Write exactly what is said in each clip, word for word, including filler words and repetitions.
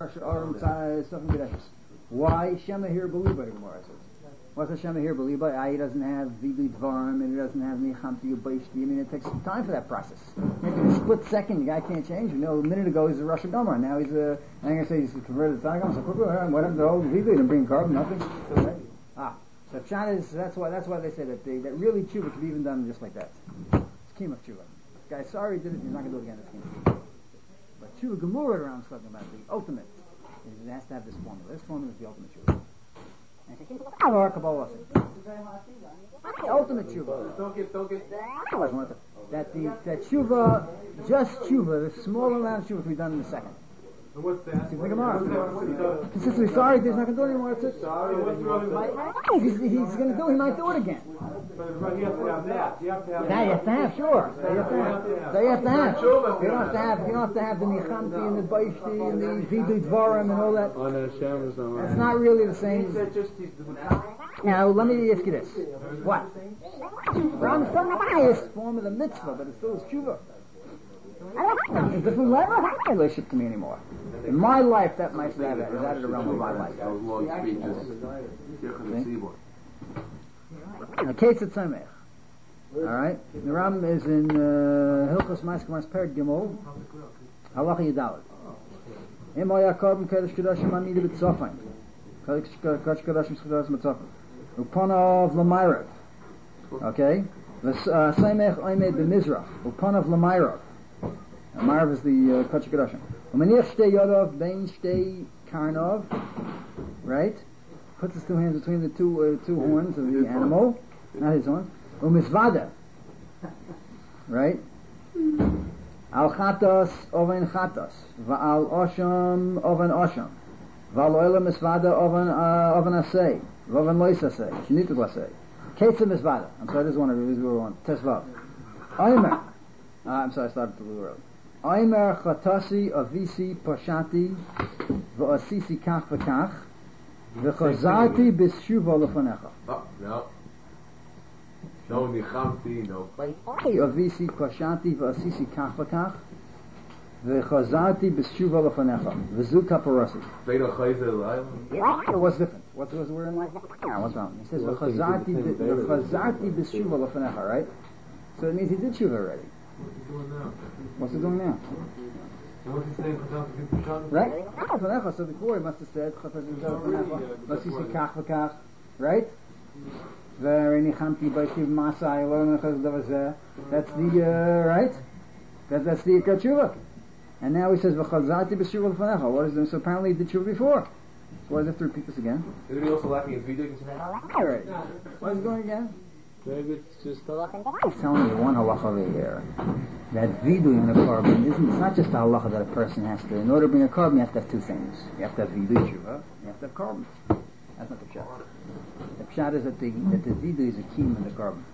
Why Shema here Beliba? The Gemara says. What's a Shema here Beliba? Ah, he doesn't have Vidui Dvarim and he doesn't have Nichamti Ubayshti. I mean, it takes some time for that process. Maybe in a split second, the guy can't change. You know, a minute ago he's a Rosh Hashanah. Now he's a. I'm going to say he's converted to Tzaddik. So what happened to the whole Vidui? Didn't bring carbon, nothing. Ah, so Pshat is that's why that's why they say that they, that really tshuva can be even done just like that. It's Kima tshuva. This guy sorry he did it. He's not going to do it again. It's Kima. But tshuva Gemara around talking about the ultimate. It has to have this formula. This formula is the ultimate tshuva. The ultimate tshuva. Don't get, don't get. That the that tshuva, just tshuva, the small amount of tshuva, we done in a second. And what's that? See, think about it. Consistently sorry, he's not going to do it anymore. That's it. Sorry, what's wrong? He's, he's going to do it. He might do it again. But you have to have that. You have to have that. You have to have, sure. That you have to have. That you have to have. You don't have to have. You don't have to have the nichamti and the baishti and the vidu dvarim and all that. It's not really the same. Now, let me ask you this. What? Ram is the highest form of the mitzvah, but it still is tshuva. It's a different level. It's not a relationship to me anymore. In my life, that might be added, is added around with my life. The case at Samech. Alright? The Ram is in Hilchos Ma'askema's Pered Gimel. Halacha Yadalit. Im Oya Korban Kodesh Kedoshim Amida B'Tzofim. Kodesh Kedoshim Kedoshim B'Tzofim. Uponov L'Mayrav. Okay? Samech Oimed B'Mizrach. Uponov L'Mayrav. Marv is the uh, Kodesh Kedoshim. Umanich shtei yodov bein shtei karnov, right? Puts his two hands between the two uh, two horns of the animal, not his horns. Umisvada, right? Al chatos oven chatos, va'al osham oven osham, va'al oila misvada oven oven asay, v'oven lois asay, shnitul asay. Ketzah misvada. I'm sorry, this is one of these. We were on Tesvav. Omer. Uh, I'm sorry, I started to the road. Omer chatasi avisi pashati v'asisi kach v'kach v'chazarti b'shuva lefanecha. Oh, no. No nichamti, no. Avisi pashati v'asisi kach v'kach v'chazarti b'shuva lefanecha v'zu kaparasi. What's different? What's the word in like? What's wrong? He says v'chazarti v'chazarti b'shuva lefanecha, right? So it means he did shuva already. What's he doing now? What's he saying? Right? So before he must have said, right? That's the, uh, right? That, that's the tshuva. And now he says, what is this? So apparently he did tshuva before. So why does he have to repeat this again? Isn't he also lacking in video? Right. Why is he going again? Maybe it's just halacha. He's telling you one halacha over here. That vidu in a carbon isn't, it's not just a halacha that a person has to, in order to bring a carbon, you have to have two things. You have to have vidu tshuva, you have to have carbon. That's not the pshat. The pshat is that the, that the vidu is a keem in the carbon.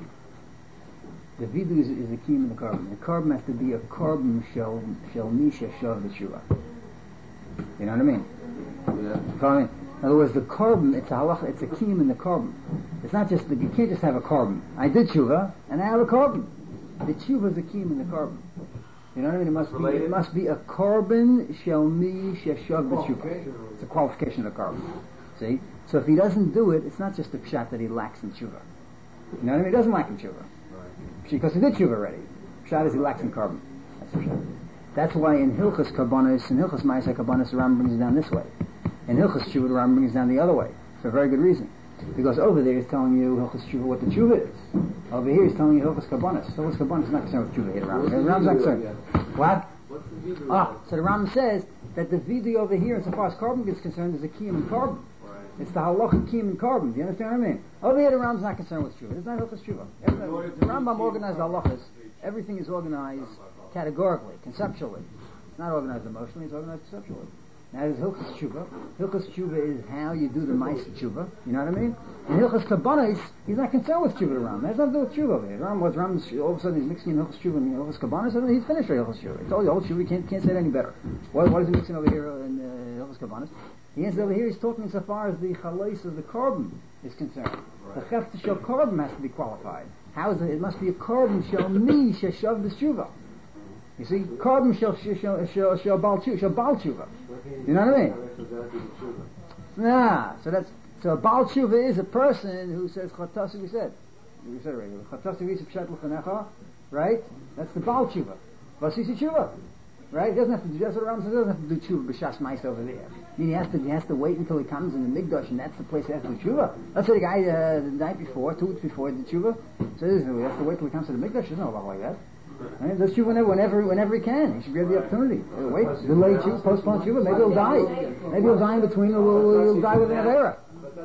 The vidu is, is a keem in the carbon. The carbon has to be a carbon shel, shel misha shav the tshuva. You know what I mean? Yeah. Follow me? In other words, the carbon, it's a halacha, it's a keem in the carbon. It's not just, that you can't just have a carbon. I did tshuva, and I have a carbon. The tshuva is a keem in the carbon. You know what I mean? It must be, it must be a carbon shel mi sheshav b'tshuva. It's a qualification of the carbon. See? So if he doesn't do it, it's not just a pshat that he lacks in tshuva. You know what I mean? He doesn't lack in tshuva. Right. Because he did tshuva already. Pshat is he lacks in carbon. That's the pshat. That's why in Hilchos Karbonos, in Hilchos Ma'aseh Karbonos, the Rambam brings it down this way. In Hilchos Tshuva, the Rambam brings it down the other way. For a very good reason. Because over there he's telling you Hilchos Tshuva what the Tshuva is. Over here he's telling you Hilchos Karbonos. Hilchos Karbonos is not concerned with Tshuva here. The Rambam. The Rambam's not concerned. What? Ah, so the Rambam says that the vidi over here, insofar as carbon is concerned, is a kiyum in carbon. It's the halacha kiyum in carbon. Do you understand what I mean? Over here the Rambam's not concerned with Tshuva. It's not Hilchos Tshuva. The Rambam organized halachas. Everything is organized categorically, conceptually. It's not organized emotionally, it's organized conceptually. Now there's Hilchos Tshuva. Hilchos Tshuva is how you do the Ma'aseh Tshuva. You know what I mean? And Hilchos Karbonos, he's not concerned with Tshuva. The Ram. There's nothing to do with Tshuva over here. The Ram was Ram. All of a sudden he's mixing in Hilchos Tshuva and Hilchos Karbonos. So he's finished with Hilchos Tshuva. He told you, Hilchos Tshuva, you can't, can't say it any better. Why, why is he mixing over here in uh, Hilchos Karbonos? He ends over here. He's talking insofar as the chalais of the carbon is concerned. Right. The chef to show carbon has to be qualified. How is it? It must be a carbon shel mi sheshav b'tshuva. You see, carbon shall shall shall shall bal tshuva. You know what I mean? Nah. So that's so a Baal Tshuva is a person who says Chatasi. We said, we said already. Chatasi v'isip shat l'chanecha, right? That's the Baal Tshuva. Vasisi Tshuva, right? He doesn't have to do. That's what Ram says. He doesn't have to do Tshuva b'shas ma'is over there. I mean, he has to. He has to wait until he comes in the Mikdash, and that's the place he has to do Tshuva. Let's say the guy uh, the night before, two weeks before, did Tshuva. So he has to wait till he comes to the Mikdash. There's no law like that. Right? Does Tshuva whenever, whenever, whenever he can. He should get the opportunity. Uh, wait, delay Tshuva, postpone Tshuva. Maybe he'll die. Maybe he'll die in between, or he'll, he'll die with an Avera.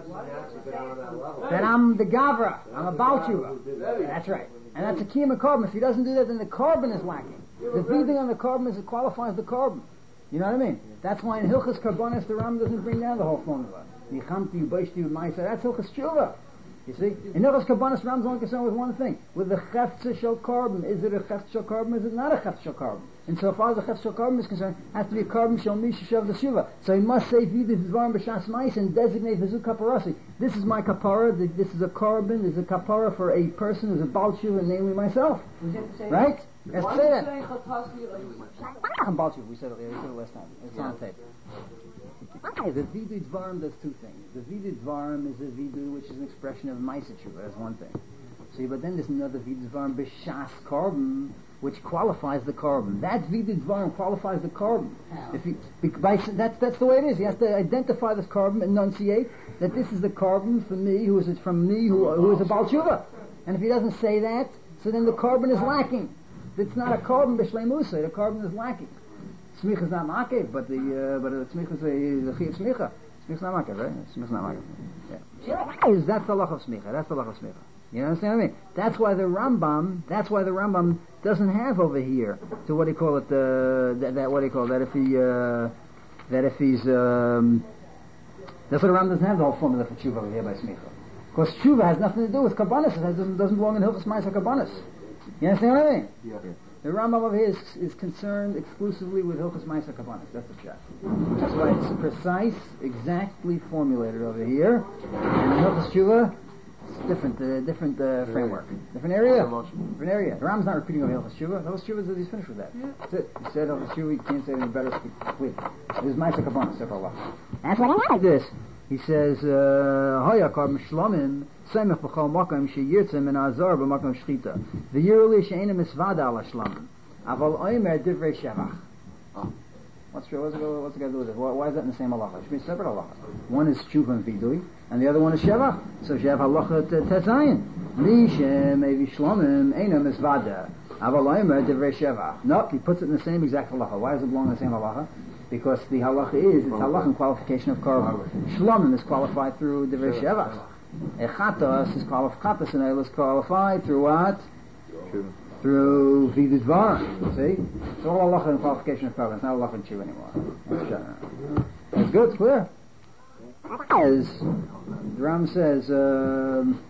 That I'm the Gavra. I'm a Baal Tshuva. That's right. And that's a kiyum carbon. If he doesn't do that, then the carbon is lacking. The feeding on the carbon is it qualifies the carbon. You know what I mean? That's why in Hilchas Karbonis the Ram doesn't bring down the whole formula. Nichamti, Ubayshti, Umaysa. That's Hilchas Tshuva. You see? In Hilchas Karbonis Ram's only concerned with one thing. With the Chefza Shel Carbon. Is it a Chefza Shel Carbon? Is it not a Chefza Shel Carbon? And so far as the Chefza Shel Carbon is concerned, it has to be a carbon Shel Misha Shev the Tshuva. So he must say Vidis Dvarim B'Shas Ma'is and designate Vizu Kaparasi. This is my kapara. This is a carbon. This is a kapara for a person who's a Baal Tshuva, namely myself. Right? Let's say that. Baal Tshuva. We said it, we said it last time. It's on tape. The Vidu Dvarim does two things. The Vidu Dvarim is a Vidu which is an expression of Maisa Tshuva. That's one thing. See, but then there's another Vidu Dvarim B'Shas carbon which qualifies the carbon. That Vidu Dvarim qualifies the carbon. If he, by, that's that's the way it is. He has to identify this carbon, enunciate that this is the carbon for me, who is it from me, who, who is a Baal Tshuva. And if he doesn't say that, so then the carbon is lacking. It's not a carbon B'Shlei Musa. The carbon is lacking. Smicha is not makev, but the uh, but the smicha is a chiyuv smicha. Smicha is not makev, right? Smicha is not makev. Yeah. That's the lach of smicha. That's the lach of smicha. You understand what I mean? That's why the Rambam. That's why the Rambam doesn't have over here to what do you call it? The that, that what do you call it? That if he uh, that if he's um, that's what the Rambam doesn't have the whole formula for tshuva over here by smicha. Because tshuva has nothing to do with kabbanis. It has, doesn't, doesn't belong in hilchos ma'aser kabbanis. You understand what I mean? Yeah. The Rambam over here is, is concerned exclusively with Hilchos Ma'aser Kabbanis. That's the shot. That's why it's precise, exactly formulated over here. And in Hilchos Tshuva, it's different, uh, different uh, framework, different area, different area. The Rambam's not repeating over Hilchos Tshuva. Hilchos Tshuva is he's finished with that. That's it. He said Hilchos Tshuva. You can't say any better. Complete. It is Ma'aser Kabbanis. That's what I like this. He says, "Hoya karbon shlomim semich b'chol makom sheyirtzem min azar b'makom shchita. V'yiruli she'enim misvada al shlamim. Aval oimer divrei shevach." What's what's what's the guy do with it? Why, why is that in the same halacha? It should be a separate halacha. One is tshuva and vidui, and the other one is shevach. So she have halacha tetzayin. Mishem evi shlomim enim misvada. Aval oimer divrei shevach. No, he puts it in the same exact halacha. Why does it belong in the same halacha? Because the halacha is, it's halacha in qualification of carbon. Shlomim is qualified through divrei shevach. Echatos is qualified, chatos and is qualified through what? Through Vidu Dvarim. See? It's all halacha in qualification of carbon. It's not halacha in tshuva anymore. That's good, it's clear. As the Ram says, um,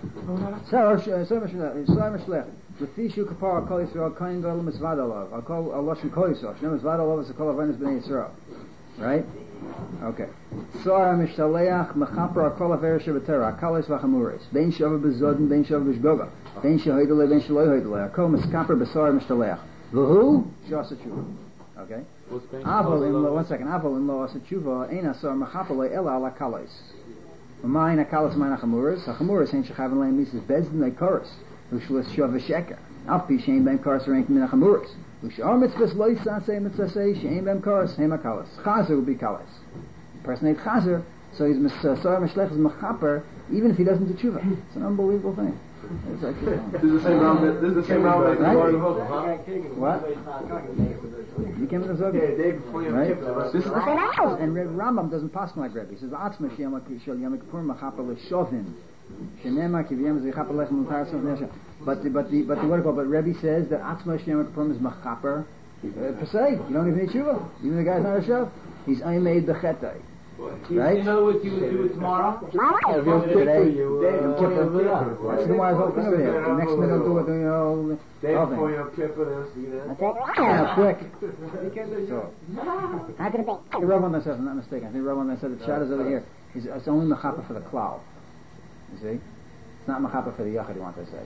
L'fishu kapara kol Yisrael kain gadol misvad alav. I'll call a lashon kol Yisrael. Shneim misvad alav is a kol avaynus b'nei Yisrael. Right? Okay. Sora mishtaleach mechaper kol aver shevetera kalis v'chamuris. Bein shava b'zodin, bein shava b'shgoga. Bein shehoidele, bein sheloi hoidele. Kol miskaper b'sora mishtaleach. V'hu shasa tshuva. Okay. Avol in lo. One second. Avol in lo asa tshuva. Ein asor mechaper le'ela ala kalis. V'mayin akalis mayin achamuris. Achamuris hein shechaven le'im mises bezdin le'koris. Ushlas shava sheker. Alpi shein ben karas rank min achamuris. Ushar mitzvahs lo yisasei mitzvahsei shein ben karas heim akalis. Chazer will be kalis. Person named Chazer, so he's Sora Mishlech is Mechaper, even if he doesn't do tshuva. It's an unbelievable thing. It's like, this is the same round. That, this is the same round that right? the huh? What? You came to the Zog. Yeah, day before you right? have This is the same. And Reb Rambam doesn't pass like Rebbe. He says, "Atzma sheyam shel yom kippur mechaper l'shovim." Shenema kiviyam zechaper lechem l'tar sov nesha. But the but the but the what about? But Rebbe says that Atzma sheyam kippur is mechaper per se. You don't even need tshuva. Even the guy's not a shav. He's made the chetay. Right? In other words, you would do it tomorrow? Tomorrow. Today, that's the wise whole thing over here. The next minute, do it, you know, Day all before things. Yom Kippur, you know. That's it. Yeah, quick. So, How could it be? the Rabban that says, I'm not mistaken, I think the Rabban that said the shadows over here, is it's only mechapa for the cloud. You see? It's not mechapa for the yachid, you want to say.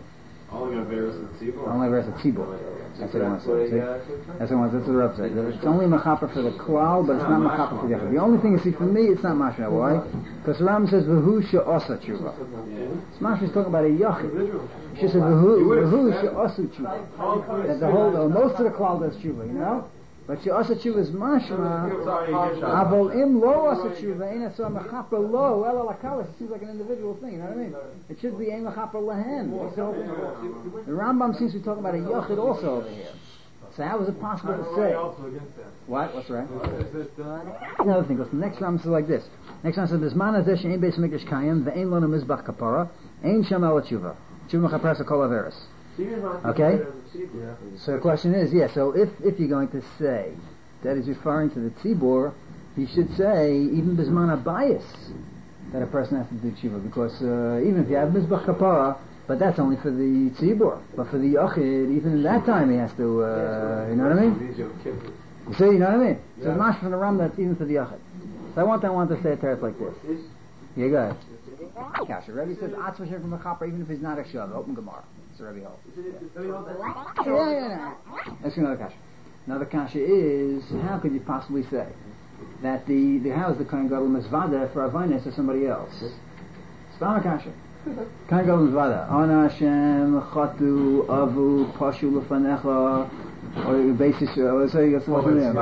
Only on Veris and Tzibor. Only Averis at Tzibor. That's what I want to say. That's what I want. That's what the Reb said. It's only Machaper for the Klal, but it's not Machaper for the Yachid. The only thing you see for me, it's not Mashma. Why? Because Ram says V'hu she'osa tshuva. It's Mashma is talking about a Yachid. She said V'hu V'hu she'osu tshuva. That the whole, uh, most of the Klal does tshuva, you know. But she'osa tshuva is Mashma. Avol im lo osa tshuva ain't so Machaper lo ela lakalas. It seems like an individual thing. You know what I mean? It should be ein Machaper lahen. So the Rambam seems to be talking about a Yachid also over here. So how is it possible to say? What? What's right? Another thing. Because the next Rambam says like this. Next Rambam says, "Bisman hazeh she'ein beis mikdash kayim ve'ein lonu mizbach kapara ein sham el tshuva tshuva mechaperes kol averos." Okay. So the question is, yeah. So if if you're going to say that is referring to the tzibor, you should say even bisman bias that a person has to do tshuva, because uh, even if you have mizbach kapara. But that's only for the tzibur. But for the yachid, even in that time he has to, uh, you know what I mean? You see, you know what I mean? So the mash from the Ram, that's even for the yachid. So I want, I want to say a teretz like this. Here you go. Kasha. Rebbe says, Atzma shir from a chopper, even if he's not a shav. Open Gemara. It's a Rebbe holds. Yeah, yeah, yeah. That's another kasha. Another kasha is, how could you possibly say that the, the how is the Kohen Gadol Mizvada for Avinus or somebody else? Stam kasha. Can't go with Vada. Ana Hashem, Chatu, Avu, Pashu, Lefanecha, or basis, or so you got something there.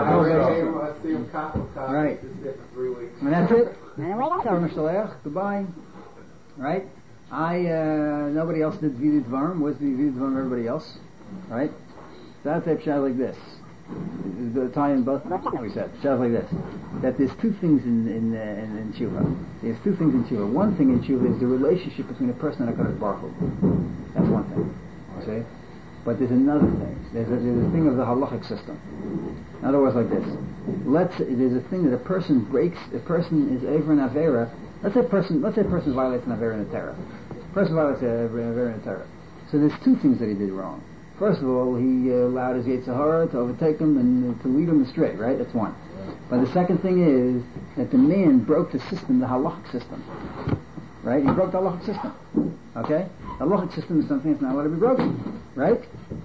Right. And that's it. Goodbye. Right? I, uh, nobody else did Vidu Dvarim. Where's the Vidu Dvarim everybody else? Right? So that's a pshat like this. The Italian both, we said, pshat like this. That there's two things in in, uh, in in tshuva. There's two things in tshuva. One thing in tshuva is the relationship between a person and a Kadosh Baruch Hu. That's one thing. Okay? But there's another thing. There's a, there's a thing of the halachic system. In other words, like this. Let's there's a thing that a person breaks. A person is over an avera. Let's say a person. Let's say a person violates an avera in a terror. A person violates an avera in a terror. So there's two things that he did wrong. First of all, he uh, allowed his Yetzer Hara to overtake him and uh, to lead him astray, right? That's one. But the second thing is that the man broke the system, the halachic system. Right? He broke the halachic system. Okay? The halachic system is something that's not allowed to be broken. Right?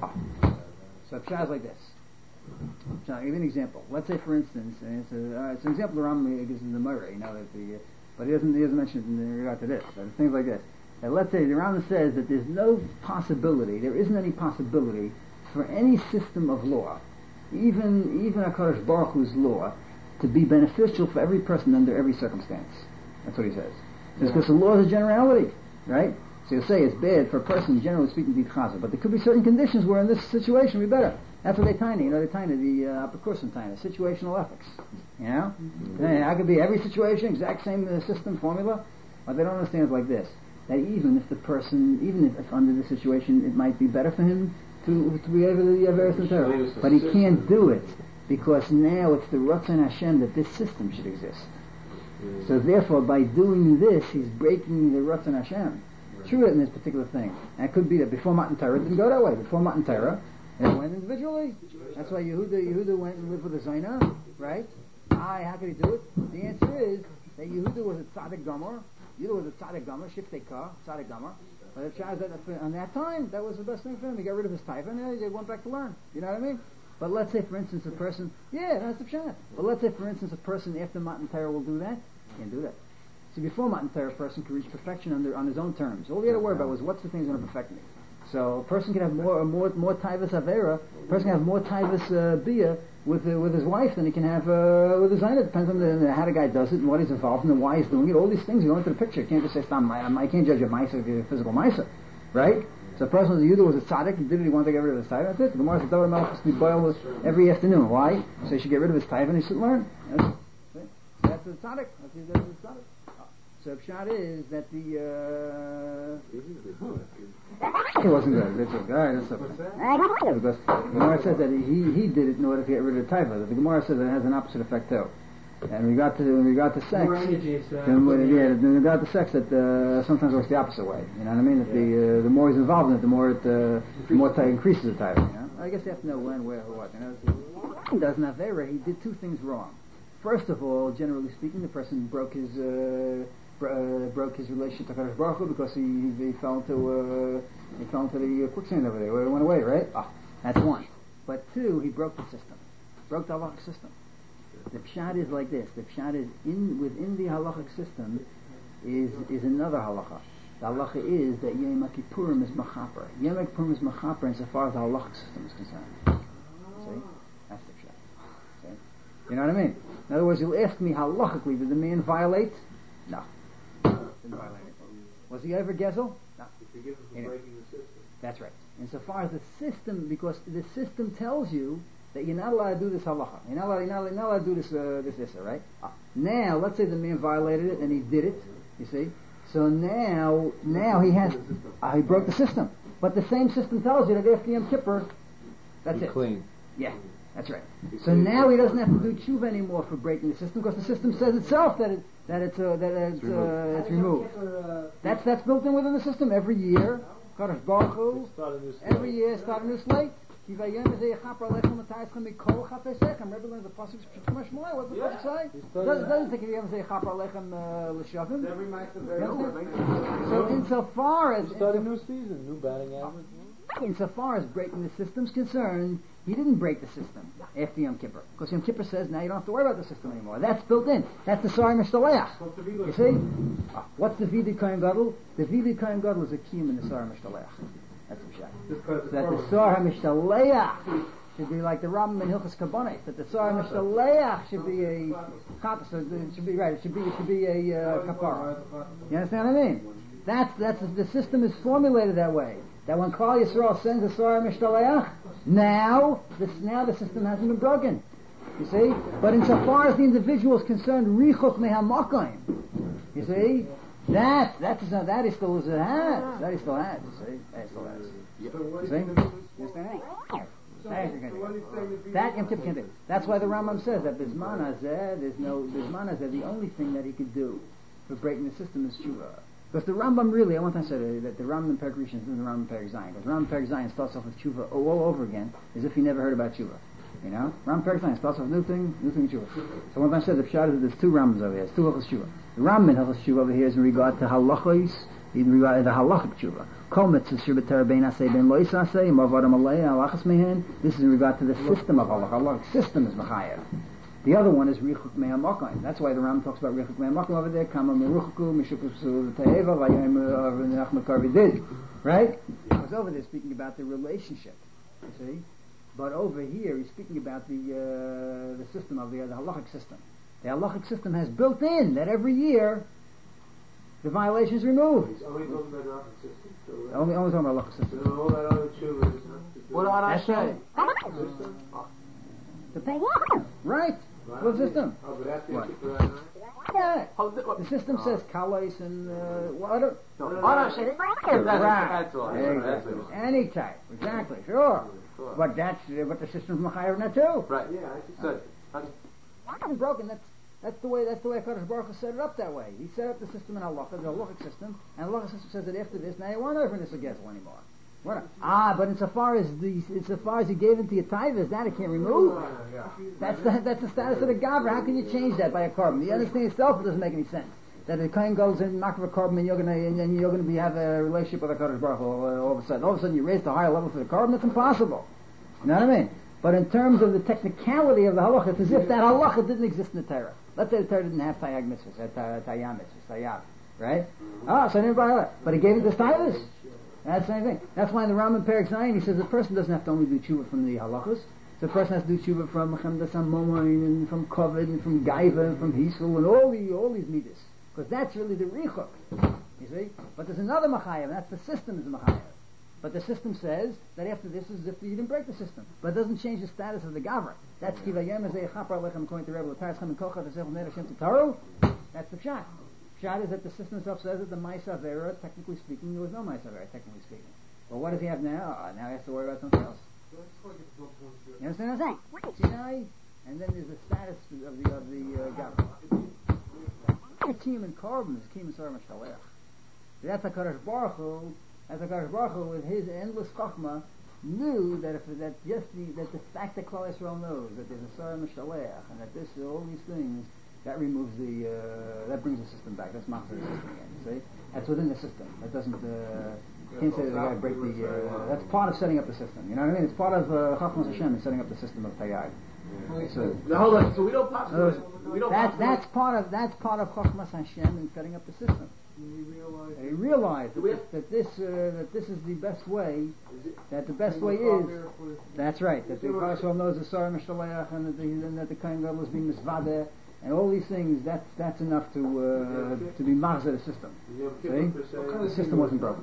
So pshat is like this. I'll give you an example. Let's say, for instance, and it's, a, uh, it's an example the Rambam gives in the Murray, you know, that the, uh, but he doesn't, he doesn't mention it in regard to this. But things like this. And let's say the Rambam says that there's no possibility, there isn't any possibility for any system of law, even even HaKadosh Baruch Hu's law, to be beneficial for every person under every circumstance. That's what he says. It's because the law is a generality, right? So you'll say it's bad for a person, generally speaking, to be chazer, but there could be certain conditions where in this situation we better. That's what they tiny, you know, they tiny, the uh, Apocryphal tiny, situational ethics. You know? Mm-hmm. How could be every situation, exact same uh, system, formula? What they don't understand is like this. That even if the person, even if, if under the situation, it might be better for him to to be able to be a very sincere, but he can't do it because now it's the Ratzon Hashem that this system should exist. Mm. So therefore, by doing this, he's breaking the Ratzon Hashem. Right. True in this particular thing. And it could be that before Matan Torah it didn't go that way. Before Matan Torah, it went individually. That's why Yehuda Yehuda went and lived with a Zaina, right? Aye, how could he do it? The answer is that Yehuda was a tzaddik gomer. Yehuda was a tzaddik gomer, shiftei kah, tzaddik gomer. But it shows that on that time, that was the best thing for him. He got rid of his taiva and he went back to learn. You know what I mean? But let's say, for instance, a person, yeah, that's the pshat. But let's say, for instance, a person after Matan Torah will do that. Can't do that. See, before Matan Torah, a person could reach perfection under, on his own terms. All he had to worry about was what's the thing that's going to perfect me. So a person can have more, more, more taivas avera. A person can have more taivas uh, bia with uh, with his wife than he can have uh, with his own. It depends on the, how the guy does it and what he's involved in and why he's doing it. All these things go into the picture. You can't just say, "Stop, I can't judge a ma'aser, a physical ma'aser." Right? So a person who's a Yudah was a tzaddik, he did it, he wanted to get rid of his taiva, that's it. The Gemara says, Davar Melech has to be boiled every afternoon. Why? So he should get rid of his taiva and he should learn. That's, so that's the tzaddik. That's the, that's the tzaddik. So pshat is that the, uh... it wasn't good. That's okay. Alright, that's okay. Because the Gemara says that he, he did it in order to get rid of the taiva. The Gemara says that it has an opposite effect too. And we got to when we got to sex, more energy, so then when, yeah, then we got to sex that uh, sometimes works the opposite way. You know what I mean? That the uh, the more he's involved in it, the more it uh, the more it increases the time. You know? I guess you have to know when, where, or what. You know, he doesn't have error. He did two things wrong. First of all, generally speaking, the person broke his uh, uh, broke his relationship to Kadosh Baruch Hu because he, he, he fell into uh, he fell into the uh, quicksand over there. It went away, right? Ah, that's one. But two, he broke the system, broke the halachic system. The pshat is like this. The pshat is in within the halachic system is is another halacha. The halacha is that Yom Kippurim is machaper. Yom Kippurim is machaper insofar as the halachic system is concerned. See, that's the pshat. See, you know what I mean? In other words, you'll ask me halachically, did the man violate? No, didn't violate it. Was he ever gezel? No. He forgives him for breaking the system. That's right. Insofar as the system, because the system tells you that you're not allowed to do this halacha. You're not allowed, you're not, you're not allowed to do this, uh, this issa, right? Ah. Now, let's say the man violated it and he did it, you see? So now, now he has, uh, he broke the system. But the same system tells you that after Yom Kippur, that's Be it. clean. Yeah, that's right. So now he doesn't have to do tshuva anymore for breaking the system because the system says itself that it, that it's, uh, that it's, uh, it's removed. That's, that's built in within the system every year. Kadosh Baruch Hu, every year start a new slate. Rebbe learns the pasuk from Shmuel. What does the pasuk say? It doesn't, doesn't think Yom Zeh Chaper Alechem L'Shavim. Every mitzvah very old. So insofar as Start a new season, new batting average. insofar as breaking the system's concerned, he didn't break the system after Yom Kippur. Because Yom Kippur says now you don't have to worry about the system anymore. That's built in. That's the Sari Mishtaleach. You see? Ah, what's the Vidi Kohen Gadol? The Vidi Kohen Gadol is a kiyum in the Sari Mishtaleach. That's the shot. So that the Sari Mishtaleach should be like the Rambam in Hilchos Kabbalah. That the Sari Mishtaleach should be a chatas. It should be right. It should be. It should be a uh, kapara. You understand what I mean? That's that's the system is formulated that way. That when Klal Yisrael sends a Sari Mishtaleach, now this now the system hasn't been broken. You see? But insofar as the individual is concerned, Richuk Mehamakayim. You see? That that is not that is still as it has. That is still has. You see? That is still has. You see? You understand? That Yom Kippur can't do. That's why the Rambam says that Bisman Hazeh, there's no Bisman Hazeh, the only thing that he could do for breaking the system is tshuva. Because the Rambam really, I want to say that the Rambam Perek Rishon is the Rambam Perek Zion. Because Rambam Perek Zion starts off with tshuva all, all over again, as if he never heard about tshuva. You know, Rambam Perek Zion starts off with new thing, new thing tshuva. So one time I said the pshat is that there's two Rambams over here, there's two Hilchos tshuva. The Rambam in Hilchos tshuva over here is in regard to halachos, in regard to the halachic tshuva. Kol mitzvah shirbeter bein asay ben lo isasay, mavadam alei halachas mehen. This is in regard to the system of halacha. Halachic system is mechayev. The other one is Richuk Me'amakayim. That's why the Ram talks about Richuk Me'amakayim over there. Kama Meruchuku, Mishukus Ta'eva, Vayim Nachma Karvidid. Right? I was over there speaking about the relationship. You see? But over here he's speaking about the uh, the system of the, uh, the halachic system. The halachic system has built in that every year the violation is removed. He's only talking about the halachic system. So Only, only talking about halachic system. so all that other tshuva is not to do. What do I That's say? System? The Right. What system? Oh, but after What? you put that Yeah. Oh, the, The system says kalais and uh, water. no, what I say? That's, that's all. There you That's go. all. Any type, exactly, sure. But that's uh, but the system's machayev now too. Right. Yeah, I just Good. It's broken. That's that's the way that's the way Kadosh Baruch Hu set it up that way. He set up the system in halacha, the halachic system, and the halachic system says that after this, now you won't open this against anymore. What? Ah, but insofar as the insofar as he gave it to your tithers, that it can't remove. That's the that's the status of the gavra. How can you change that by a carbon? The other thing itself doesn't make any sense. That the kohen goes in knock of a carbon and you're gonna and, and you're gonna be have a relationship with a Kadosh Baruch Hu all, all of a sudden. All of a sudden you raise the higher level for the carbon. It's impossible. You know what I mean? But in terms of the technicality of the halacha, it's as if that halacha didn't exist in the Torah. Let's say the Torah didn't have tayyag mitzvahs, had tayyam mitzvahs, tayyab, right? Ah, so everybody, but he gave it to tithers. That's the same thing. That's why in the Rambam Perek Zion he says the person doesn't have to only do tshuva from the halachas. The person has to do tshuva from Chemdas HaMomoin and from Kovid and from Gaiva and from Hisul and all the all these midas, because that's really the richuk. You see, but there's another machayev, and that's the system is the machayev. But the system says that after this is as if you didn't break the system, but it doesn't change the status of the gavra. That's kivayem as a chapar lechem according to Rebbe L'Taris Chem and Kocha T'Sech L'Ner Hashem T'Taru. That's the pshat. Pshat is that the system itself says that the Ma'aseh Avera, technically speaking, there was no Ma'aseh Avera, technically speaking. But what does he have now? Uh, now he has to worry about something else. You understand what I'm saying? See now? And then there's the status of the of the uh, gavra. The kiyum and carbon is kiyum and sarah mashtalech. That's a Kadosh Baruch Hu. That's a Kadosh Baruch Hu with his endless chachma knew that if that just the that the fact that Klal Yisrael knows that there's a sarah mashtalech and that this all these things that removes the, uh, that brings the system back. That's machzor the system again, you see? That's within the system. That doesn't, uh, you can't say that the guy break the, uh, that's part of setting up the system. You know what I mean? It's part of, uh, Chachmas Hashem in setting up the system of Tayyag. So, Now, hold on. So we don't pop. uh, We don't. that's, pop- that's part of, that's part of Chachmas Hashem in setting up the system. You realize. They realize that Do we this, that this, uh, that this is the best way, that the best way is, that's right, that the Parashah knows the Sarah Mishaleach and that the, and that the Kohen Gadol is being misvadeh, and all these things, that's, that's enough to, uh, to be machzor the system. See? The system wasn't broken.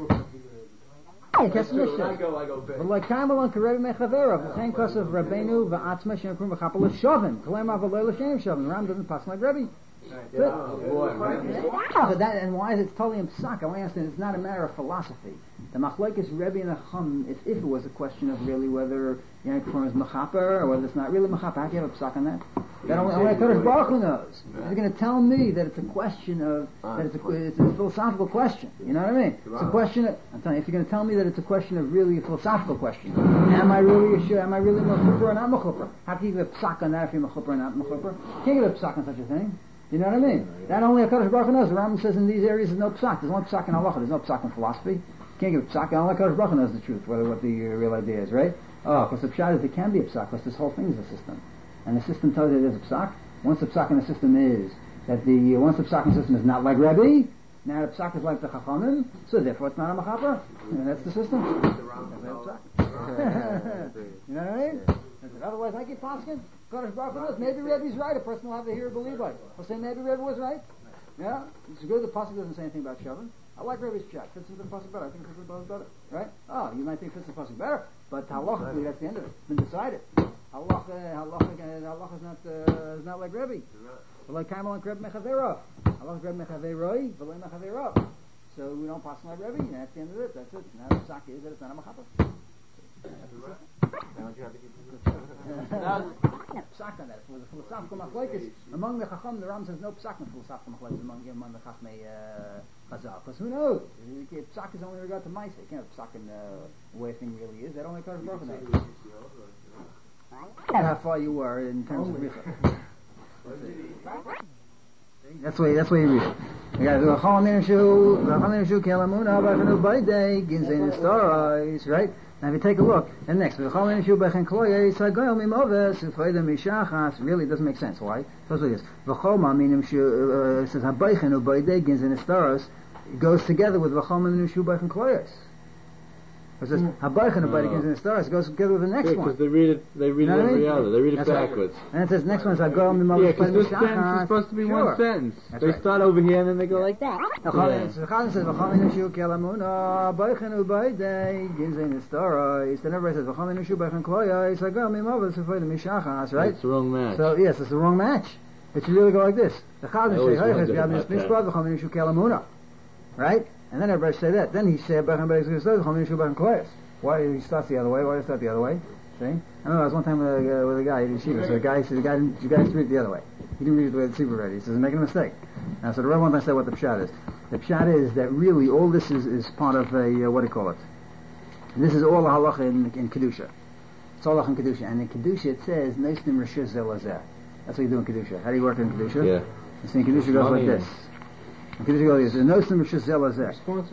Hey, That's that's true. When I Mishnah. go, I go big. But like Kaimel on Karev Mechavera, V'chein Kosav Rabbeinu V'atzma Shem Krum V'chapel Shovin, Kalema V'loy L'Shem Shovin. Ram doesn't pass like Rebbe. Oh, boy, man. Yeah, but that, and why is it totally in psak? I want to understand, it's not a matter of philosophy. The machlokes Rebbe and the Chum, if, if it was a question of really whether Yank Krum is mechaper or whether it's not really mechaper, how can you have a psak on that? That only, only Kodesh Baruch Hu knows. He's going to tell me that it's a question of, that it's a, it's a philosophical question. You know what I mean? It's a question of, I'm telling you, if you're going to tell me that it's a question of really a philosophical question, am I really a sure, am I really mechuper or not mechuper? How can you give a psak on that if you're mechuper or not mechuper? You can't give a psak on such a thing. You know what I mean? That only a Kodesh Baruch Hu knows. The Rambam says in these areas there's no psak. There's no psak in halacha. There's no psak in philosophy. You can't give a psak. Only Kodesh Baruch Hu knows the truth, whether what the uh, real idea is, right? Oh, because the pshat is there can be a psak, because this whole thing is a system. And the system tells you there's a psak. Once the psak in the system is that the, uh, once the psak in the system is not like Rebbe, now the psak is like the Chachamim, so therefore it's not a machaper. And that's the system. That's the psak. You know what I mean? Otherwise, I keep asking, Kodesh Baruch Hu knows. Maybe Rebbe's right. A person will have to hear believe like. I'll say maybe Rebbe was right. Yeah, it's good. The pasuk doesn't say anything about Shavin. I like Rebbe's chat. Fits into the pasuk better. I think it fits into the pasuk better. Right? Oh, you might think it fits the pasuk better, but halachically that's the end of it. It's been decided. Halacha, halacha, halacha is not uh, is not like Rebbe. But like Kaimel and Reb Mechavera. Halacha Reb Mechaveroi, but like Mechavera. So we don't pass like Rebbe. And that's the end of it. That's it. Now the psak is that it's not a machaper. Psak on that. For the philosophical machlokes among the Chacham, the Ram says no psak in philosophical machlokes among among the Chachmei Chazal. Because who knows? Psak is only regard to Maisa. You can't have psak in uh, the way a thing really is. That only Kodesh Baruch Hu knows. How far you are in terms of Richa. That's why. That's why you read it. We got to do a Chalamin Shu, Chalamin Shu Kelamuna, Bachanu Baydei, Ginzain Starais, right? Now if you take a look, and next, V'chalamin Shu Bechen Kloyei, Sagoyel Mimoves, Ufaida Mishachas, really it doesn't make sense. Why? So it is. V'choma Minim Shu, it says Habaychen Ubaydei, Ginzain Starais, it goes together with V'chalamin Shu Bechen Kloyei. It says Habaychen Ubaydei, Ginzain Starais, it goes together with the next Yeah, one. because they read it, they read You know it what I mean? every other. They read it That's right. backwards. And it says next one is Hagoyel Mimoves, Yeah, because this Ufaida sentence is Mishachas. supposed to be Sure. one sentence. That's They right. start over here and then they go like that. The Chalamin says V'chalamin Shu Kelamuna, Baychen Ubaydei, Ginzain Starais. Then everybody says V'chalamin Shu Bechen Kloyei, Sagoyel Mimoves, Ufaida Mishachas, right? It's the wrong match. So yes, it's the wrong match. It should really go like this. The I Chazan always say, "Hey, wondered we have this about that. mitzvah, v'chol minishu kelamuna," right? And then everybody say that. Then he said, "B'chem beis v'chol minishu b'chem koyes." Why he starts the other way? Why does he start the other way? See? I remember I was one time with a, uh, with a guy in yeshiva. So the guy said, "The guy, didn't, the guy didn't read it the other way. He didn't read it the way the tzibur read it." He says, "I'm making a mistake." Now, so the Rebbe wants to say what the pshat is. The pshat is that really all this is, is part of a uh, what do you call it? This is all the halacha in, in kedusha. It's all halacha in kedusha, and in kedusha it says, "Neisnim rishus zelazeh." That's what you do in kedusha. How do you work in kedusha? Yeah. You see, in kedusha goes like this. In kedusha goes like this. "Neisnim rishus zelazeh."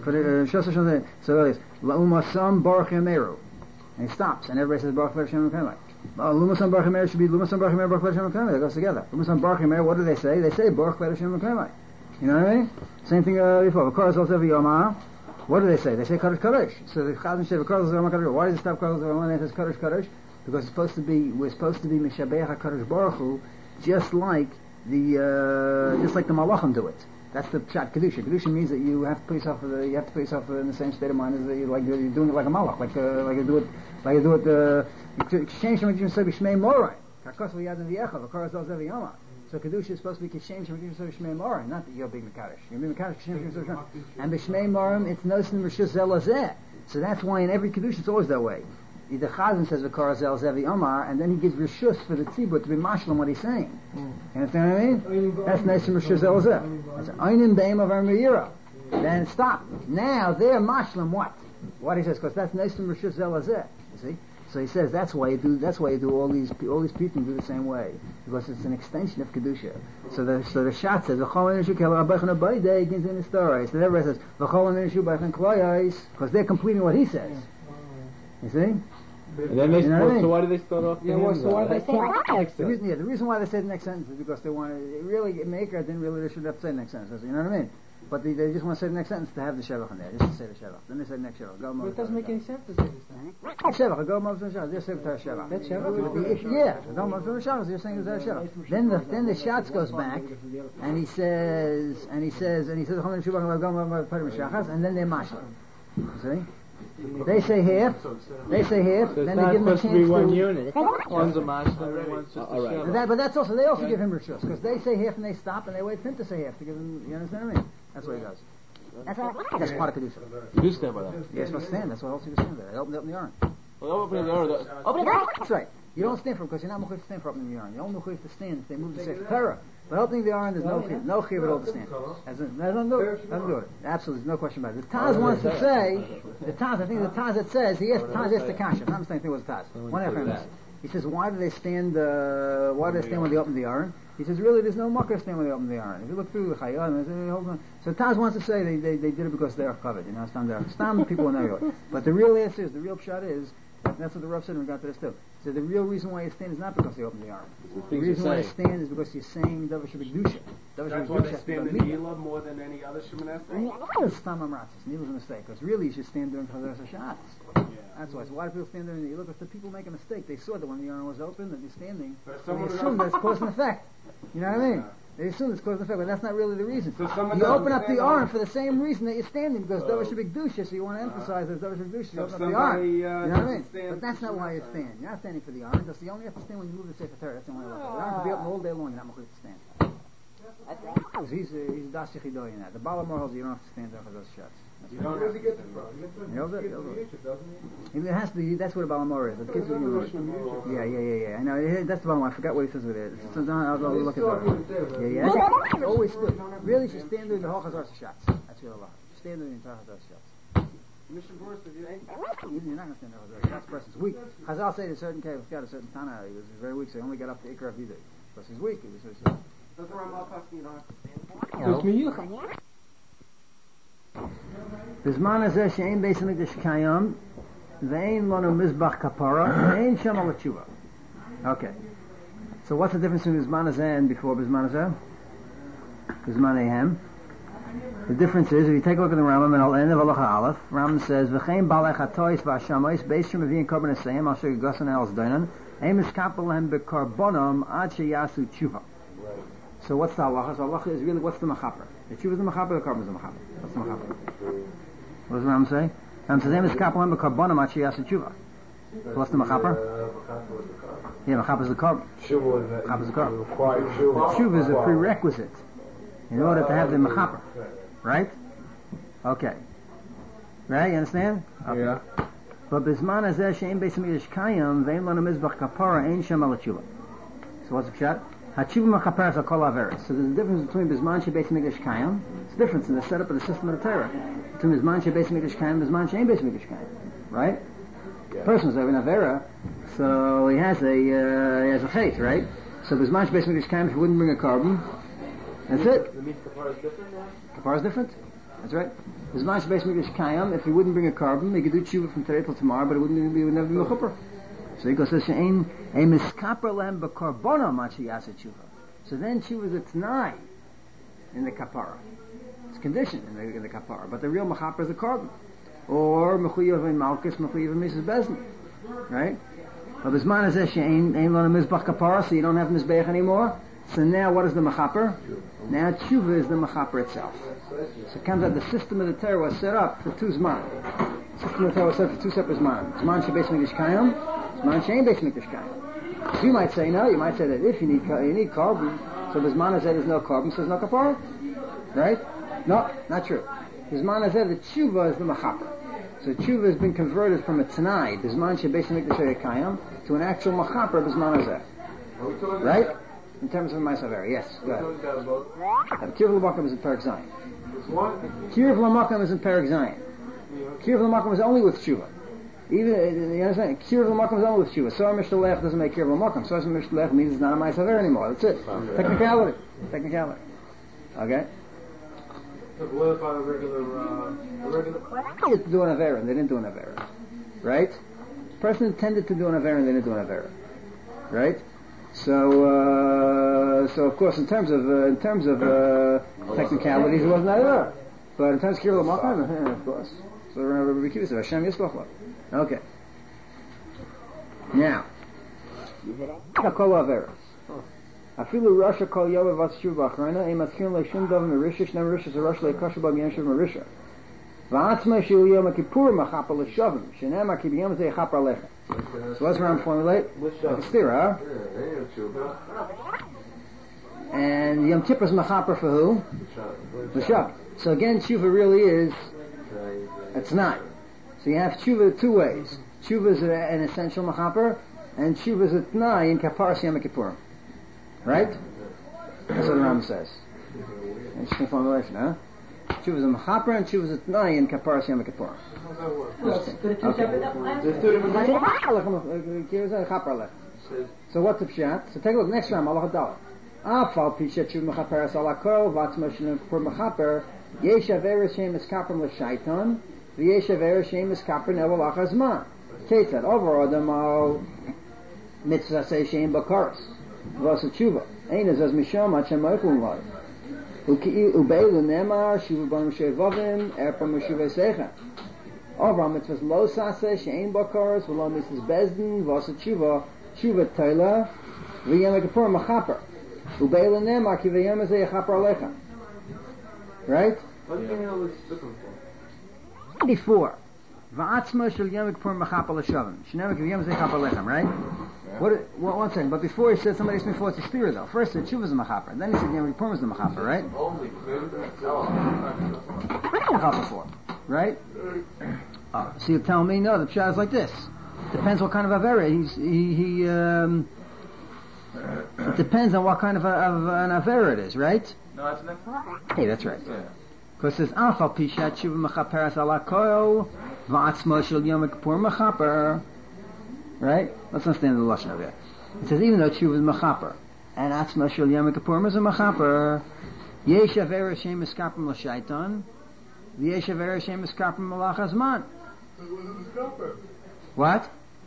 So it is la'umasam baruch yameru. And he stops, and everybody says Baruch Hashem Elokeinu. Lumasam Baruch Yameru should be Lumasam Baruch Yameru Baruch Hashem Elokeinu. That goes together. Lumasam Baruch Yameru. What do they say? They say Baruch Hashem Elokeinu. You know what I mean? Same thing uh, before. V'koros also v'yomah. What do they say? They say Kadosh Kadosh. So the Chazan said V'koros also v'yomah. Why does it stop Kadosh v'yomah and it says Kadosh Kadosh? Because it's supposed to be we're supposed to be Mishabeach HaKadosh Baruch Hu, just like the uh, just like the Malachim do it. That's the pshat kedusha. Kedusha means that you have to put yourself, uh, you have to put yourself in the same state of mind as uh, like you're doing it like a malach, like uh, like you do it, like you do it. Uh, exchange from you say b'shmei moray. Kakos v'yad v'yecha v'koros zol zev yoma. So kedusha is supposed to be exchange from you say b'shmei moray, not that you're being mekadosh. You're being mekadosh exchange from you. And b'shmei morim it's nosin rishus zelazeh. So that's why in every kedusha it's always that way. The Chazan says v'koros zol zev yoma, and then he gives rishus for the tzibur to be mashlam what he's saying. You understand what I mean? That's nosin rishus zelazeh. That's Einim Beim of Armeira. Then stop. Now they're mashlam what? What he says, because that's Nesim Rishus Zelazeh. You see? So he says that's why you do. That's why you do all these all these people do the same way because it's an extension of kedusha. So the so the shot says v'chol inishu kel rabbeinu b'idei begins in the story. So everybody says v'chol inishu b'chen kloyos because they're completing what he says. You see? And then they You know what I well, mean? so why do they start off? Yeah, the well, hymn, so why though? do they say that next The reason, yeah, the reason why they say the next sentence is because they want to really Maker didn't really they should have to say the next sentence. You know what I mean? But they, they just want to say the next sentence to have the shevach in there, just to say the shevach. Then they say the next shevach. Go But it doesn't make any sense to say this thing. Shevach, go mov shevach. Just say the shevach. That's shevach? If- Yeah, go mov shevach. You're saying the shevach. Then the then the shots goes back, and he says and he says and he says and then they mashal. See? They say half. They say half. So it's Then they not give him a supposed to chance be one to. unit. One's a mashal, and one's just a All right. shevach. But, that, but that's also, they also give him rishus, because they say half and they stop and they wait for him to say half to give him, you understand what I mean? That's what he does. That's, that's part of Kedusha. You do stand by that. You're supposed to stand, that's what else you stand there. They open it up in the yarn. Well, opening the order. Open it up! That's right. You don't stand for it because you're not mechuyev to stand for opening the yarn. You're only mechuyev to stand if they move the Sefer Torah. But opening the yarn, there's no chiyuv, no chiyuv at all to stand. That's it. No, don't do it. Don't do it. Absolutely, no question about it. The Taz wants to say, the Taz, I think the Taz that says, he asked, Taz asked the kasha. I'm saying it was Taz. One after this. He says, why do they stand, uh, why do they stand when they open the yarn? He says, really, there's no mucker stand when they open the yarn. If you look through the Chayyim, hold on. So Taz wants to say they, they, they did it because they are covered, you know, stand there. Stand people in there. But the real answer is, the real shot is, that's what the Rav said when we got to this too. So the real reason why you stand is not because they open the yarn. The reason why you stand is because you're saying Davar Shabbat That's why they stand in the Elah more than any other Shemoneh Esrei. It's Tam Amratzis. Needle's a mistake. Because really you should stand there until there's a shot. That's why. So why do people stand there and you look, if the people make a mistake, they saw that when the yarn was open, that you're standing, But if they someone assume else- that's cause and effect. You know what I mean? They assume it's cause and effect, but that's not really the reason. So someone You doesn't open up the stand yarn on- for the same reason that you're standing, because Oh. Davar Shabbat Kedusha, so you want to emphasize that Davar Shabbat Kedusha, you So open up the yarn. somebody, uh, You know what I doesn't mean? stand But that's for not why you Shemoneh Esrei. stand. You're not standing for the yarn. That's the only you have to stand when you move the Sefer Torah. That's the only way. You don't have to be open all day long. You're not going to stand. Because he's a, he's a Das Yechidoy in that. The Balamor holds you don't have to stand there for those shots. You don't have to get the front. You know that? It has to be, that's what a Balamor is. It gives you, yeah, yeah, yeah, yeah. I know, yeah, that's the Balamor. I forgot what he says with it. So, I'll go look at that. Yeah, yeah. That's always stood. Really, you should stand doing the whole Chazar shots. That's your Allah. Stand doing the entire Chazar shots. Mission Burst, if you ain't. Even you're not going to stand there. That person's weak. Chazal say a certain case, got a certain Tana, he was very weak, so he only got up to Ikra Vidui. Because he's weak. He was, he was, Doesn't Ramal Paskin, you don't have to stand. So it's miyuch. בזמן הזה שאין בית המקדש קיים ואין לנו מזבח כפרה ואין שם על התשובה. Okay. So what's the difference between בזמן הזה and before בזמן הזה? בזמן ההם. The difference is, if you take a look at the Rambam and I'll end of Halacha Aleph, Rambam says, "V'chein balei chatois v'ashamois beis shemavien korban esayim al shegasan el zdoinan ein miskapel lehem bekarbonom ad sheyasu tshuva." So what's the halacha? So halacha is really what's the machaper? The tshuva is the machaper, the korban is the machaper. What's the machaper? What does the Rambam say? Rambam says, "Ein miskapel lehem bekarbonom ad sheyasu tshuva." So what's the machaper? Yeah, machaper is the korban. Machaper is the korban. The tshuva is a prerequisite in order to have the machaper. Right? Okay. Right? You understand? Okay. Yeah. But bizman hazeh she'en beis hamikdash kayam ve'en lanu mizbach kapara ein shem al tshuva. So what's the pshat? Hatshuva mechaperes al kol averes. So there's a difference between bizman she'en beis hamikdash kayam. It's a difference in the setup of the system of the Torah between bizman she'en beis hamikdash kayam and bizman she'en beis hamikdash kayam. Right? Yeah. Person's having an avera, so he has a uh, he has a faith, right? So bizman she'en beis hamikdash kayam, if he wouldn't bring a carbon, that's it. The meat kapara is different now? Kapara is different. That's right. Bizman shebeis mikdash kayam, if he wouldn't bring a carbon, he could do tshuva from today till tomorrow, but it wouldn't be, would never be mechuper. So he goes, "She'ein a miskaper lehem bekarbono ma sheyasa tshuva." So then tshuva is a t'nai in the kapara. It's conditioned in the, in the kapara, but the real mechaper is a carbon, or mechuyev in malchus, mechuyev in Missus Bezdin, right? But bizman hazeh she'ein ein lanu mizbach kapara, so you don't have mizbeach anymore. So now what is the machaper? Now tshuva is the machaper itself. So it comes out the system of the Torah was set up for two zman. The system of the Torah was set up for two separate zman. Zman shebeis mikdash kayam, zman she'ein beis mikdash kayam. So you might say no, you might say that if you need you need carbon, so the zman hazeh there's no carbon, so there's no kapara. Right? No, not true. The zman hazeh, the tshuva is the machaper. So tshuva has been converted from a tanai, the zman shebeis mikdash kayam, to an actual machaper, the zman hazeh. Right? In terms of Ma'asaver, yes. Go ahead. Kiruv L'Makam is in Perek Zayin. Kiruv L'Makam is in Perek Zayin. Kiruv L'Makam is only with Tshuva. Even, uh, you understand? Kirv L'Makom is only with Tshuva. Sar Mishtalech doesn't make Kirv L'Makom. Sar Mishtalech means it's not a Ma'asaver anymore. That's it. Okay. Technicality. Technicality. Okay? So what about a regular, uh, a regular? They had to do an Avera, and they didn't do an Avera. Right? The person intended to do an Avera, and they didn't do an Avera. Right? So, uh, so of course, in terms of, uh, in terms of, uh, technicalities, it wasn't Avera. But in terms of Kirv L'Makom, yeah, of course. So, Rabbi Kiva said, Hashem Yisloch Lo. Okay. Now, Kol Averos. Afilu Rasha Kol Yovav Vatshuv B'Achrona Ein Matzkin Leishum Dov Merisha Shnei Merisha Zerash Leikashu B'Am Yenshuv Merisha V'Atzma Shil Yom Kippur Machapa L'Shavim Shenemar Ki B'Yom Zeh Chapar Lechem. So let's run formulate. Like a steer, huh? And Yom Kippur's Machaper for who? L'Shavim. So again, Tshuva really is it's not. So you have Tshuva two ways. Tshuva is an essential Machaper, and Tshuva is a T'nai in Kaparas Yom Kippurim. Right? That's what the Ram says. Interesting formulation, huh? Tshuva is a Machaper, and Tshuva is a T'nai in Kaparas Yom Kippurim. So what's the pshat? So take a look, next Ram, Allah Hadallah. Afal Pishat Tshuva Mechaperes Ala Kol, Vatzma Shalom Kippur Mechaper, Yesh Averes Shem Eskaprim L'Shaitan, V'yesh Averes Shem Eskaprim Evel Achazman. Ketzad, over Adamo, Mitzvah Say Shem Bakaris, Vasa Tshuva, Ein Az Az Misham Hachem Moichum Lai, Ubeilu Nemar, Shivu Ban Moshe Vavim, Erpa Moshe Secha. Over Mitzvah Lo Sase, Shem Bakaris, V'lo Mitzvah Bezdin, Vasa Tshuva, Tshuva Teila, V'yem Kippur Mechaper. Ubeilu Nemar, Ki V'yem Zeh Chaper Alecha. Right? What do you mean all this looking for? Before. Va'atzma shel Yom Kippur Machapa L'Shavim. Shneim Ki V'yem Zeh Chaper Lechem, right? What, what, one second, but before he said, somebody asked me before it's a steer though. First he said Tshuva is a Machaper, then he said Yom Kippur is the Machaper, right? Only Machaper for, right? Oh, so you tell me, no, the pshat is like this. Depends what kind of Avera. He's, he, he, um, it depends on what kind of, a, of an Avera it is, right? No, that's not. Hey, that's right. Yeah. Because it says, Afal Pishat Tshuva Mechaperes Ala Kol, Va'atzma Shel Yom Kippur Mechaper. Right? Let's understand the Lashon of it. It says, even though Tshuva is Mechaper, and Atzma Shel Yom Kippur is a Mechaper, Yesh Averes Shem Eskaprim L'Shaitan, V'yesh Averes Shem Eskaprim L'Lach Hazman. What?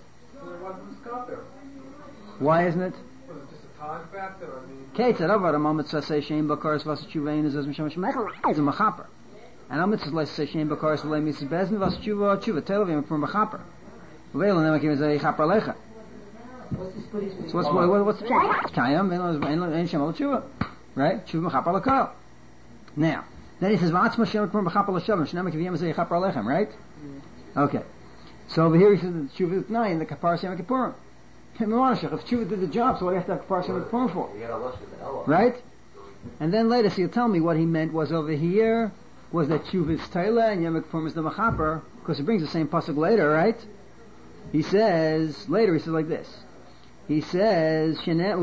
Why isn't it? Was it just a time factor? I mean, Kate said, "Over the moment say Shem Bakaris Vas Tshuva is as Misham Shemechel is a Mechaper, and Amit says let's say Shem Bakaris V'lei Mitzvah Bezin Vas Tshuva Tshuva Telavim from Mechaper. V'leil Nemak Yim Zeh Chaper Lecha. So what's what, what's the Kayam? Ein Shem Al Tshuva, right? Tshuva Mechaper Lekal. Now, then he says V'atzma Shem Bakaris Mechaper L'Shavim Shneim Yim Zeh Chaper Lechem, right? Okay. So over here he says the Tshuva is nine, the Kaparas Yom Kippurim. If Tshuva did the job, so what do you have to have Kaparas Yom Kippurim for? Right? And then later, so you'll tell me what he meant was over here, was that Tshuva is Taila and Yom Kippurim is the Machaper, because he brings the same pasuk later, right? He says, later he says like this. He says,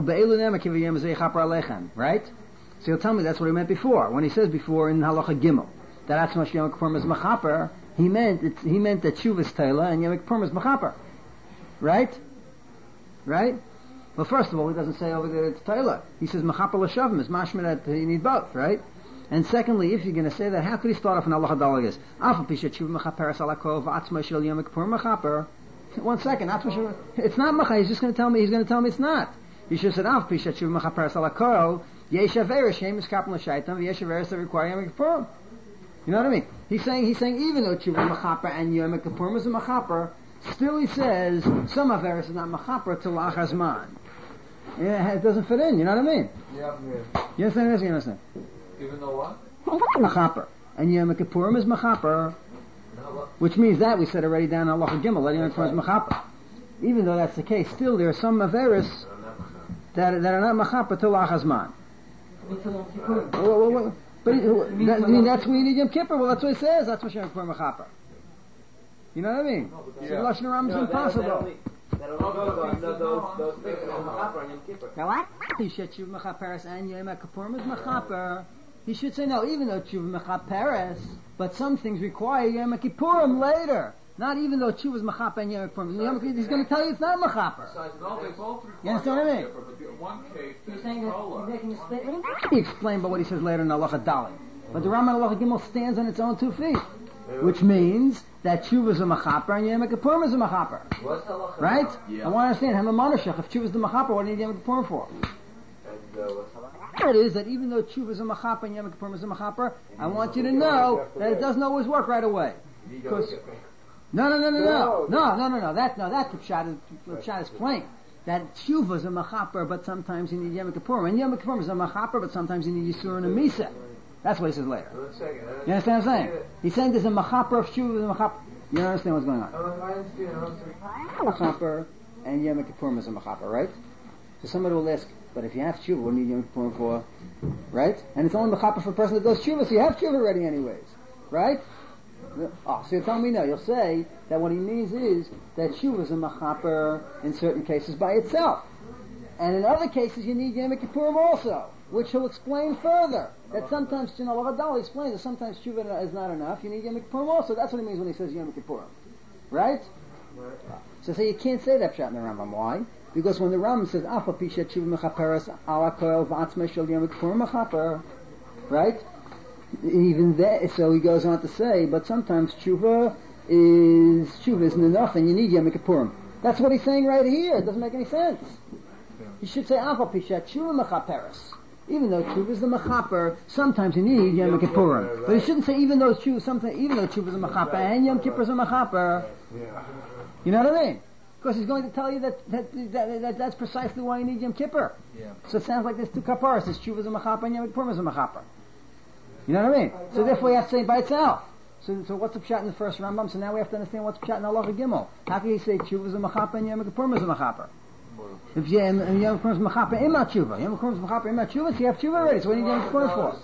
right? So you'll tell me that's what he meant before. When he says before in Halacha Gimel, that Atzma Yom Kippurim is Machaper, he meant, it, he meant that Tshuva is Taila and Yom Kippurim is Machaper. Right? Right? Well, first of all, he doesn't say over there it's Taila. He says Machaper L'Shavim is mashma that you need both, right? And secondly, if you're going to say that, how could he start off in Allah Hadalah? Afal Pishat Tshuva Mechaperes Ala Kol V'atzma Shel Yom Kippur Mechaper. One second, Atzma it's not Machaper. He's just going to tell me. He's going to tell me it's not. You should have said Afal Pishat Tshuva Mechaperes Ala Kol Yesh Averes Shem Eskaprim L'Shaitan V'yesh Averes that require Yom Kippur. You know what I mean? He's saying he's saying even though Tshuva Mechaper and Yom Kippur is a Mechaper, still he says some Averes is not Mechaper till Achazman. Yeah, it doesn't fit in. You know what I mean? Yeah, yeah. You understand this? You understand? Even though what? Mechaper. And Yom Kippurim is Mechaper. Which means that we said already down in Allah Gimel that Yom Kippurim is Mechaper. Even though that's the case, still there are some Averis that, that are not Mechaper till Achazman. Well, well, well, but it, that, I mean, that's where you need Yom Kippur. Well, that's what he says. That's what Yom Kippurim Mechaper. You know what I mean? No, so Lashon Haram is impossible. Now what? He should Tshuva Mechaperes and Yom Kippurim is Mechaper. He should say no, even though Tshuva Mechaperes, but some things require Yom Kippurim later. Not even though tshuva is machaper and Yom Kippur. He's going to tell you it's not machaper. Besides, no, they both require You understand what I mean? Yom Kippur, but the one case, You're there's saying that Torah. you're making a statement? He explained by what he says later in Halacha Dalet. But the Rambam Halacha Gimel stands on its own two feet, which means that tshuva is a machaper and Yom Kippur is a machaper. What's halacha? Right? Yeah. I want to understand, Hamamanashach, if tshuva is the machaper, what do you need Yom Kippur for? And uh, what's halacha? It is that even though tshuva is a machaper and Yom Kippur is a machaper, I want you to know that it doesn't always work right away. Because no, no, no, no, no, no, no, no, no. That no, that pshat is pshat is plain. That tshuva is a machaper, but sometimes you need Yom Kippur, and Yom Kippur is a machaper, but sometimes you need Yisur and a Misa. That's what he says later. You understand what I'm saying? He's saying there's a machaper of tshuva, a machaper. You don't understand what's going on? Machaper and Yom Kippur is a machaper, right? So somebody will ask, but if you have tshuva, what do you need Yom Kippur for? Right? And it's only machaper for a person that does tshuva, so you have tshuva already anyways. Right? Oh, so you're telling me no. You'll say that what he means is that tshuva is a machaper in certain cases by itself. And in other cases you need Yom Kippurim also, which he'll explain further. That sometimes, you know, Ravadal explains that sometimes tshuva is not enough, you need Yom Kippurim also. That's what he means when he says Yom Kippurim. Right? So, so you can't say that pshat in the Rambam. Why? Because when the Rambam says, Afa pisha tshuva mechaperes ala koel v'atzmei shel Yom Kippurim mechaper, right? Even that, so he goes on to say, but sometimes tshuva is, tshuva isn't enough and you need Yom Kippurim. That's what he's saying right here. It doesn't make any sense. You should say, Afa pisha tshuva mechaperes. Even though tshuva is the mechaper, sometimes you need Yom Kippurim. But he shouldn't say, even though tshuva, something, even though tshuva is a mechaper and Yom Kippur is a mechaper. You know what I mean? Because he's going to tell you that, that, that, that that's precisely why you need Yom Kippur. Yeah. So it sounds like there's two kapparas. There's tshuva is a mechaper and Yom Kippur is a mechaper. You know what I mean? So therefore you have to say it by itself. So, so what's the pshat in the first Rambam? So now we have to understand what's the pshat in Halacha Gimel. How can you say tshuva is a mechaper and Yom Kippur is a mechaper? If you, and, and Yom Kippur is mechaper, ima tshuva. Yom Kippur is mechaper, ima tshuva, so you have tshuva already. So what do you need Yom Kippur for?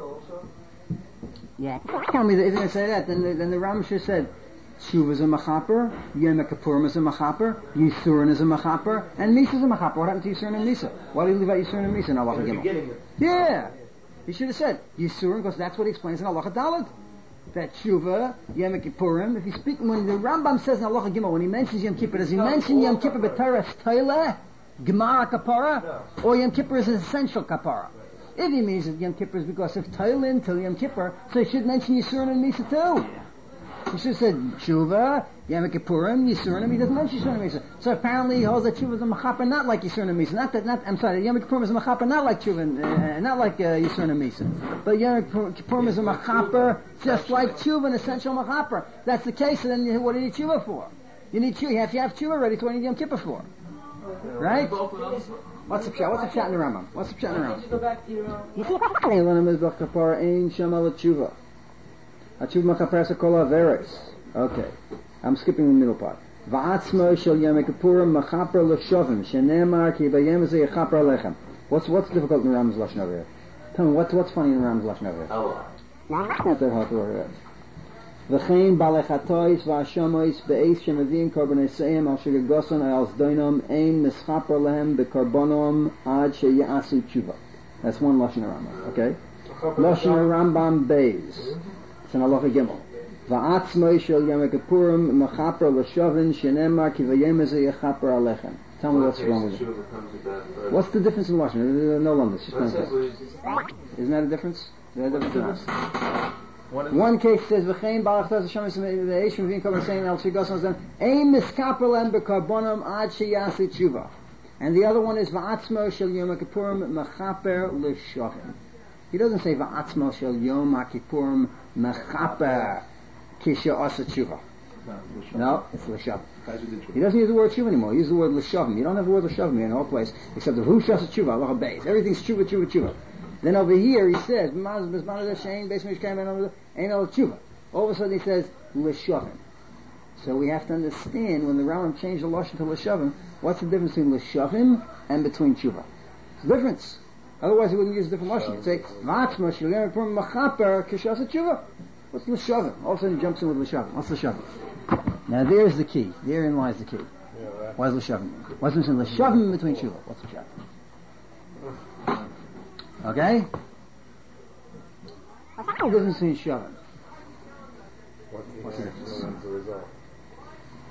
Yeah. Tell me that if you're going to say that, then the, then the Rambam should have said tshuva is a mechaper, Yom Kippur is a mechaper, Yisurin is a mechaper, and Misa is a mechaper. What happened to Yisurin and Misa? Why do you leave out Yisurin and Misa in Halacha Gimel? Yeah. He should have said Yisurim, because that's what he explains in Halacha Dalet. That tshuva, Yom Kippurim. If you speak, when the Rambam says in Halacha Gimel, when he mentions Yom Kippur, does he mention Yom Kippur b'Torah Toileh, Gemara Kapara, or Yom Kippur is an essential Kapara? If he means that Yom Kippur is because of Toilin till Yom Kippur, so he should mention Yisurim and Misa too. He should have said tshuva, Yom Kippurim, Yisurim. He doesn't mention Yisurim and Misa. So apparently he holds that tshuva is a mechaper, not like Yisurim and Misa. Not that, not. I'm sorry, Yom Kippurim is a mechaper, not like tshuva, and, uh, not like uh, Yisurim and Misa. But Yom Kippurim is a mechaper, just like tshuva, an essential mechaper. If that's the case, then you, what do you need tshuva for? You need tshuva. You have to have tshuva ready. So what do you need Yom Kippur for? Right? What's the pshat? What's the pshat in the Rambam? What's the pshat in the Rambam? Go back to your own. Okay. I'm skipping the middle part. Va'atzmo shel Yom Kippurim machaper l'shovim shenemar ki bayem ze yechaper alechem. What's what's difficult in Ram's lashon over here? Tell me what's what's funny in Ram's lashon over here? Allah. Not that hard to worry about. V'chein balechatois va'ashamois be'eis shemavim korbanei seim al shegagoson al zdoinom ein mischaper lehem bekorbonom ad sheyasu tshuva. That's one lashon Rambam. Okay. Lashon Rambam Beis. It's an Halacha Gimel. Va'atzmoi shel Yom Kippurim mechaper l'shovin shenemar ki vayem ze yechaper alechem. Tell me what's wrong with it. What's the difference in lashon? No longer. Isn't that a difference? Is that a difference? One case says v'chein balachtas Hashem v'eish v'vin kol v'sein al shigos zem ein miskaper lem bekarbonim ad sheyasi tshuva. And the other one is va'atzmo shel Yom Kippurim mechaper l'shovin. He doesn't say va'atzmo shel Yom Kippurim mechaper kisha asa tshuva. No, it's l'shavim. He doesn't use the word tshuva anymore. He uses the word l'shavim. You don't have the word l'shavim in all place except the hu shasa tshuva, Allah beis. Everything's tshuva, tshuva, tshuva. Then over here he says ain't no tshuva. All of a sudden he says l'shavim. So we have to understand when the Rambam changed the lashon to l'shavim, what's the difference between l'shavim and between tshuva? It's a difference. Otherwise he wouldn't use a different lashon. He'd say v'atzma shel Yom Kippurim mechaper kisha asa tshuva. What's l'shavim? All of a sudden he jumps in with l'shavim. What's l'shavim? Now there's the key. Therein lies the key. Why is l'shavim? What's the difference between l'shavim and between tshuva? What's l'shavim? Okay? What's the difference between shavim? What's the difference?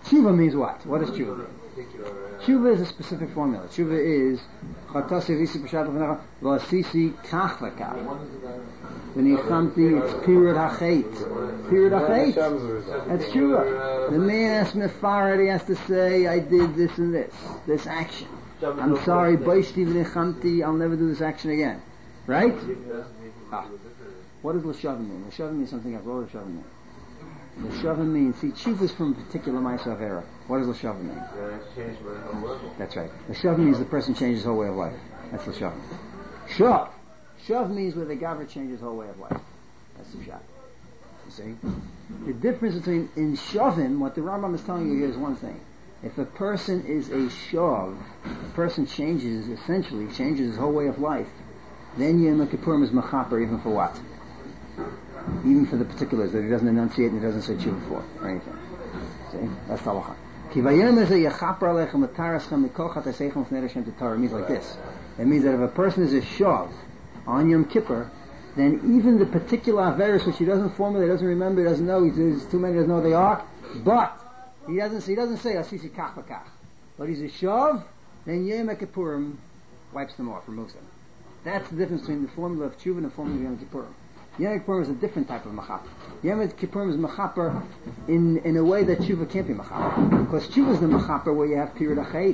Tshuva means what? What does tshuva mean? Tshuva is a specific formula. Tshuva is Chatasi v'isi b'shat l'fnecha v'asisi kach v'kach. V'nichamti, it's period hachet. Period hachet. That's tshuva. The man has mefared, he has to say, I did this and this. This action. I'm sorry, Baishti v'nichamti, I'll never do this action again. Right? Ah. What does l'shavim mean? L'shavim means something else. What does l'shavim mean? L'shavim means, see, tshuva is from a particular ma'aseh avera. What does l'shavim mean? That's right. L'shavim means the person changes his whole way of life. That's l'shavim. Shav. Shav means where the gavra changes his whole way of life. That's the shav. You see? The difference between, in shavim, what the Rambam is telling you here is one thing. If a person is a shav, a person changes, essentially, changes his whole way of life, then Yom Kippurim is machaper even for what? Even for the particulars that he doesn't enunciate and he doesn't say tshuva for, or anything. See? That's the halacha. Ki vayom eze yechaper alechem l'taraschem mikochat eseichem l'fnei Hashem t'Torah. It means like this. It means that if a person is a shav on Yom Kippur, then even the particular averis which he doesn't formulate, doesn't remember, doesn't know, he's too many doesn't know what they are, but he doesn't he doesn't say asisi kach v'kach. But he's a shav, then Yom Kippurim wipes them off, removes them. That's the difference between the formula of tshuva and the formula of Yom Kippurim. Yom Kippurim is a different type of machaper. Yom Kippurim is machaper in, in a way that tshuva can't be machaper. Because tshuva is the machaper where you have period achet.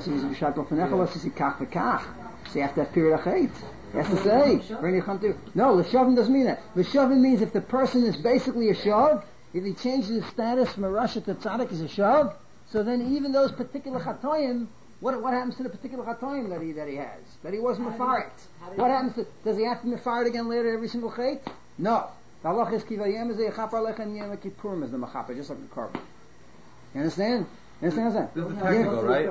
So you have to have period achet. You have to say. No, l'shavim doesn't mean that. L'shavim means if the person is basically a shav, if he changes his status from a rasha to tzaddik as a shav, so then even those particular chatoyim, What what happens to the particular chatoim that he that he has that he wasn't mefaret? What happens to does he have to mefaret again later every single chait? No. The halach is kivayem is a chaper lechem yom kippurim is the machaper just like the carbon. You understand? You understand that? This is technical, right?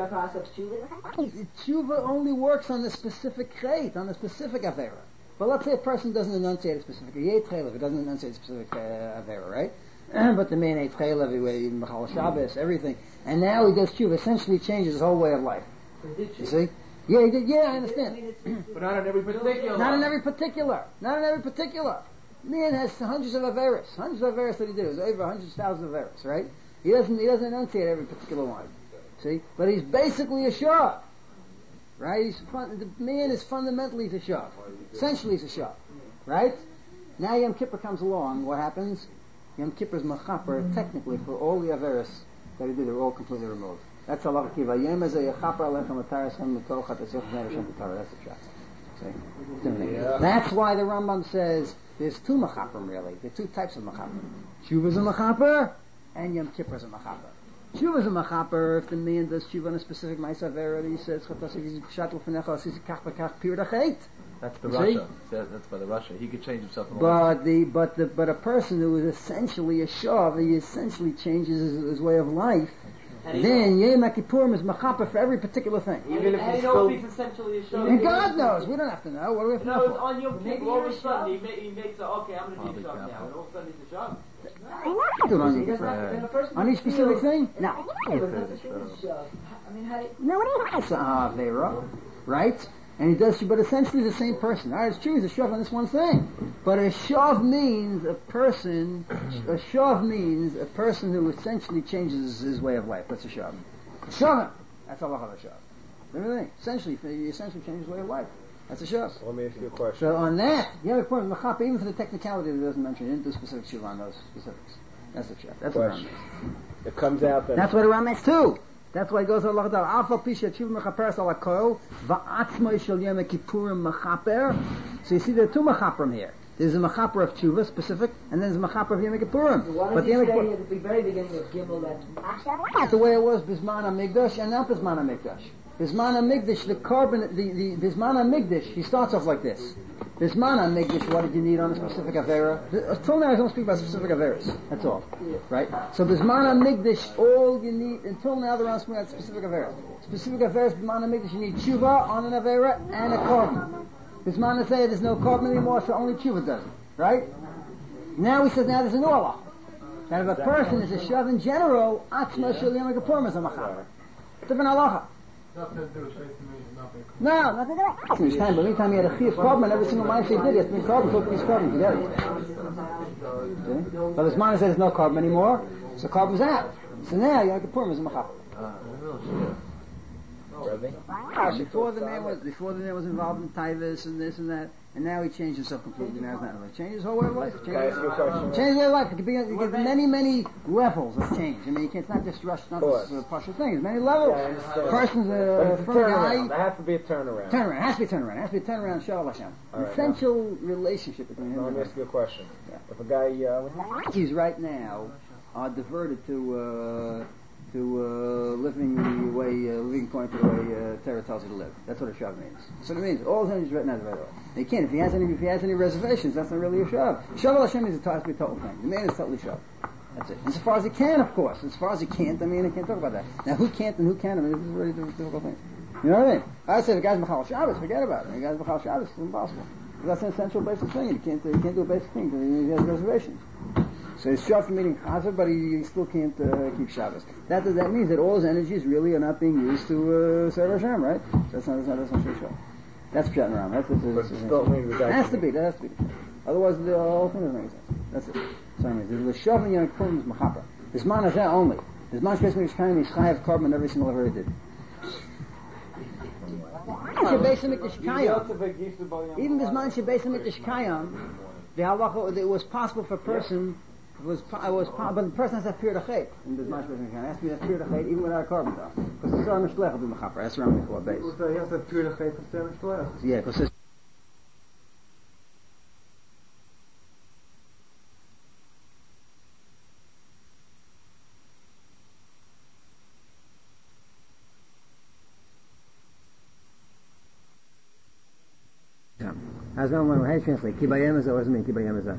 Tshuva only works on the specific chait, on the specific avera. But let's say a person doesn't enunciate a specific yet chaylev, he doesn't enunciate a specific uh, avera, right? But the man ate chaylev, he ate machal Shabbos, everything. And now he does tshuva, essentially changes his whole way of life. You see? Yeah, he did, yeah, I understand. But not in every particular. Not in every particular. Not in every particular. Man has hundreds of averis. Hundreds of averis that he did. It was over hundreds of thousands of averis, right? He doesn't, he doesn't enunciate every particular one. See? But he's basically a shav. Right? He's fun, the man is fundamentally a shav. Essentially he's a shav. Right? Now Yom Kippur comes along, what happens? Yom Kippur's machaper, technically, for all the averis that he did, they're all completely removed. That's Allah kiva. Yom eze yechaper alechem l'tarashem mitochat esech v'nei Hashem t'Torah. That's the shot. See? Yeah. That's why the Rambam says there's two machaperim really. There are two types of machaper. Tshuva's a machaper, and Yom Kippur's a machaper. Tshuva's a machaper if the man does tshuva on a specific ma'aseh avera. He says chatasi v'shat l'fnecha asisi kach v'kach period achet. That's the Russia. That's by the Russia. He could change himself. In but the but the but a person who is essentially a shav, he essentially changes his, his way of life. And then Yom Kippurim is machaper for every particular thing. Even if and he knows he's essentially a shav. And God knows. We don't have to know. What do we have to no, know? No, it's on Yom Kippur. All of a sudden, he, ma- he makes a okay. I'm going to be a shav now. And all of a sudden, he's a shav. Do it on Yom Kippur. On each specific thing? No. I mean, how do you... No, it's a avera, right? And he does, but essentially the same person. All right, it's true, he's a shav on this one thing. But a shav means a person, a shav means a person who essentially changes his way of life. That's a shav. Shav, that's Allah of a shav. Everything. Essentially, he essentially changes his way of life. That's a shav. So let me ask you a question. So on that, you have a point of machaper, even for the technicality that it doesn't mention, he didn't do specific shiva on those specifics. That's a shav. That's question. what It comes out that... That's what the Ram is too. That's why it goes on like that. Alpha pisha tshuva mechaperes ala kol va'atzmai shel Yom Kippurim mechaper. So you see there are two machaperim here. There's a machaper of tshuva specific, and then there's a machaper of Yom Kippurim. So what but did you Yom say Kippur- at the very beginning of Gimel that... That's the way it was Bisman HaMikdash and not Bisman HaMikdash. Bisman HaMikdash, the carbon, the, the Bisman HaMikdash, he starts off like this. Bisman HaMikdash, what did you need on a specific Avera? Until now I don't speak about specific Averas. That's all. Right? So Bisman HaMikdash, all you need, until now they're on speaking about specific Averas. Specific Averas, Bisman HaMikdash, you need tshuva on an Avera and a carbon. Bisman HaSayah, there's no carbon anymore, so only tshuva does it. Right? Now he says, now there's an orla. That if a person is a shav in general, atzma shel Yom Kippurim is a machaper. Different halacha. No, nothing to do with it. But anytime he had a chiyuv carbon, every single ma'aseh he did, he has to be carbon, so he's carbon together. But this man says there's no carbon anymore, so carbon's out. So now Yom Kippur is a Mechaper. Ah, real shit. Rabbi? Before the man was before the man was involved in Taivas and this and that, and now he changed himself completely. Now he's not like changed his whole way of life. Changed Can I ask you a question? Change his way of life. It could be, it could be many, many levels of change. I mean, you can't, it's not just rush, not course. just a partial thing. There's many levels. Yeah, I understand. Person's But a it's a firm turnaround. guy. There has to be a turnaround. Turnaround. It has to be a turnaround. It has to be a turnaround. Shalom Hashem. All right, Essential relationship between him Now, let and me him. ask you a question. Yeah. If a guy, uh, He's right now are diverted to uh, to uh, living the way uh, living according to the way uh, Torah tells you to live. That's what a shav means. That's what it means. All his energies right now is right away. He can't. If he has any, if he has any reservations, that's not really a shav. Shav al Hashem is a, has to be a total thing. The man is totally shav. That's it. As far as he can, of course. As far as he can't, I mean, I can't talk about that. Now, who can't and who can? I mean, this is a very difficult thing. You know what I mean? I say the guy's Machal Shabbos, forget about it. The guy's Machal Shabbos, it's impossible. That's an essential basic thing. You can't, you can't do a basic thing. He has reservations. So he's shot from eating chazer, but he, he still can't uh, keep Shabbos. That that means that all his energies really are not being used to uh, serve Hashem, right? So that's not that's not that's not true show. That's pshat around. That's, that's, that's, but that's still means the guy that has can to be. That has to be. Otherwise, the whole thing doesn't make sense. That's it. So I mean, the shav and Yom Kippur is mechaper. His man is only. His man space makes kind of chayav carbon every single ever he did. Even this man Shebeisim Mikdash Kayam, the halacha, it was possible for a person, it was, it was, but the person has that period of chait in this man Shebeisim Mikdash Kayam. It has to be that period of chait even without a carbon though. Because the Sarah Mishlech will be mechaper. That's around the core base. So he has a period of faith for Sarah Mishlech. Yeah, because it's As well, how do you translate? Kibayem is what does it mean? Kibayem is that?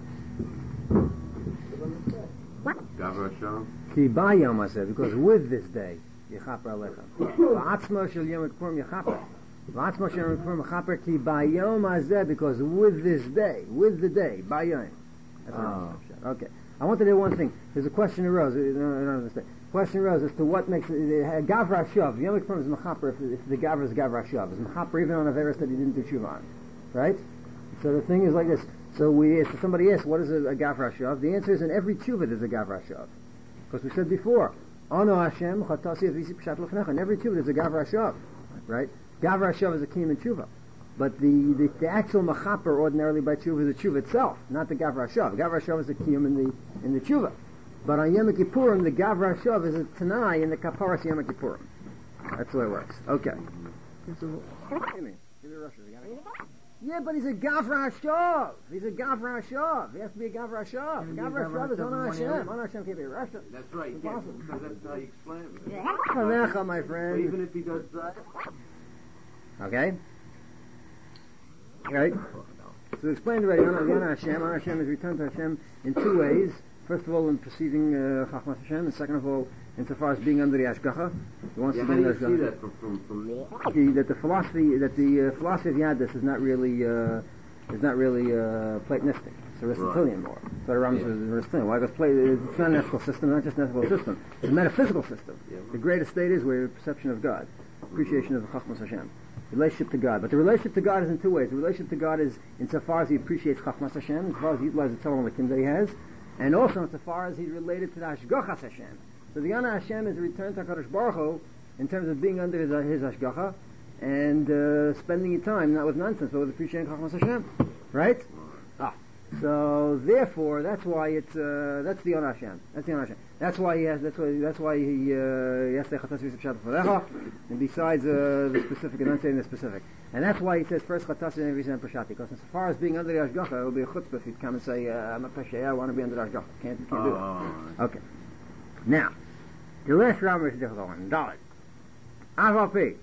Kibayem is that because with this day, Yechaper Alecha. V'atzma shel Yom Kippur Yechaper. V'atzma shel Yom Kippur Yechaper Kibayem is that because with this day, with the day, Bayem. That's oh. Okay. I wanted to do one thing. There's a question arose. I don't understand. Question arose as to what makes it, uh, Gavra Shav. Yom Kippur is Mechaper if, if the Gavra is Gavra Shav. Is Mechaper even on a virus that he didn't do Tshuva on. Right? So the thing is like this. So we, if somebody asks, what is a, a Gavra Shav? The answer is in every tshuva there's a Gavra Shav. Because we said before, Ano Hashem, Chatasi Avisi Pshat L'Fnecha. In every tshuva there's a Gavra Shav. Right? Gavra Shav is a kiyum in tshuva. But the, the, the actual Machaper ordinarily by tshuva is the tshuva itself, not the Gavra Shav. Gavra Shav is the kiyum in the, in the tshuva. But on Yom Kippurim, the Gavra Shav is a Tanai in the Kaparas Yom Kippurim. That's the way it works. Okay. What do you mean? Give me a Russia. Yeah, but he's a Gavra Shav. He's a Gavra Shav. He has to be a Gavra Shav. Gavra Shav is on Hashem. On Hashem can't be Russia. That's right. Yeah, because that's how you explain it. Chanecha, my friend. So even if he does that. Okay. Right. So explained already. On Hashem. On Hashem is returned to Hashem in two ways. First of all, in perceiving uh, Chachmas Hashem, and second of all, insofar as being under the Ashgacha. He wants Yeah, to how be do under you see Ashgacha. that from from, from The, that the philosophy that the uh, philosophy of Yadis is not really uh, is not really uh, Platonistic. It's Aristotelian more. So the Rambam Yeah. is Aristotelian. Why? Because Plato, it's not an ethical system, not just an ethical system. It's a metaphysical system. Yeah. The greatest state is where perception of God, appreciation of the Chachmas Hashem, relationship to God. But the relationship to God is in two ways. The relationship to God is insofar as he appreciates Chachmas Hashem, insofar as he utilizes the Torah that he has, and also insofar as he's related to the Ashgachas Hashem. So the Yana Hashem is a return to HaKadosh Baruch Hu in terms of being under his, uh, his Ashgacha and uh, spending your time not with nonsense but with appreciating Chachmas Hashem. Right? Ah. So therefore, that's why it's uh, that's the Yana Hashem. That's the Yana Hashem. That's why he has. That's why. That's why he uh, he has to chatas v'sipshat v'lecha. And besides uh, the specific, and enunciating the specific, and that's why he says first chatas and every pashati. Because as far as being under the Ashgacha, it will be a chutzpah if he'd come and say, uh, "I'm a pashay, I want to be under the Ashgacha." Can't can't do Oh, it. Okay. Now, the last Rambam is a difficult one. Dalit. Avapi.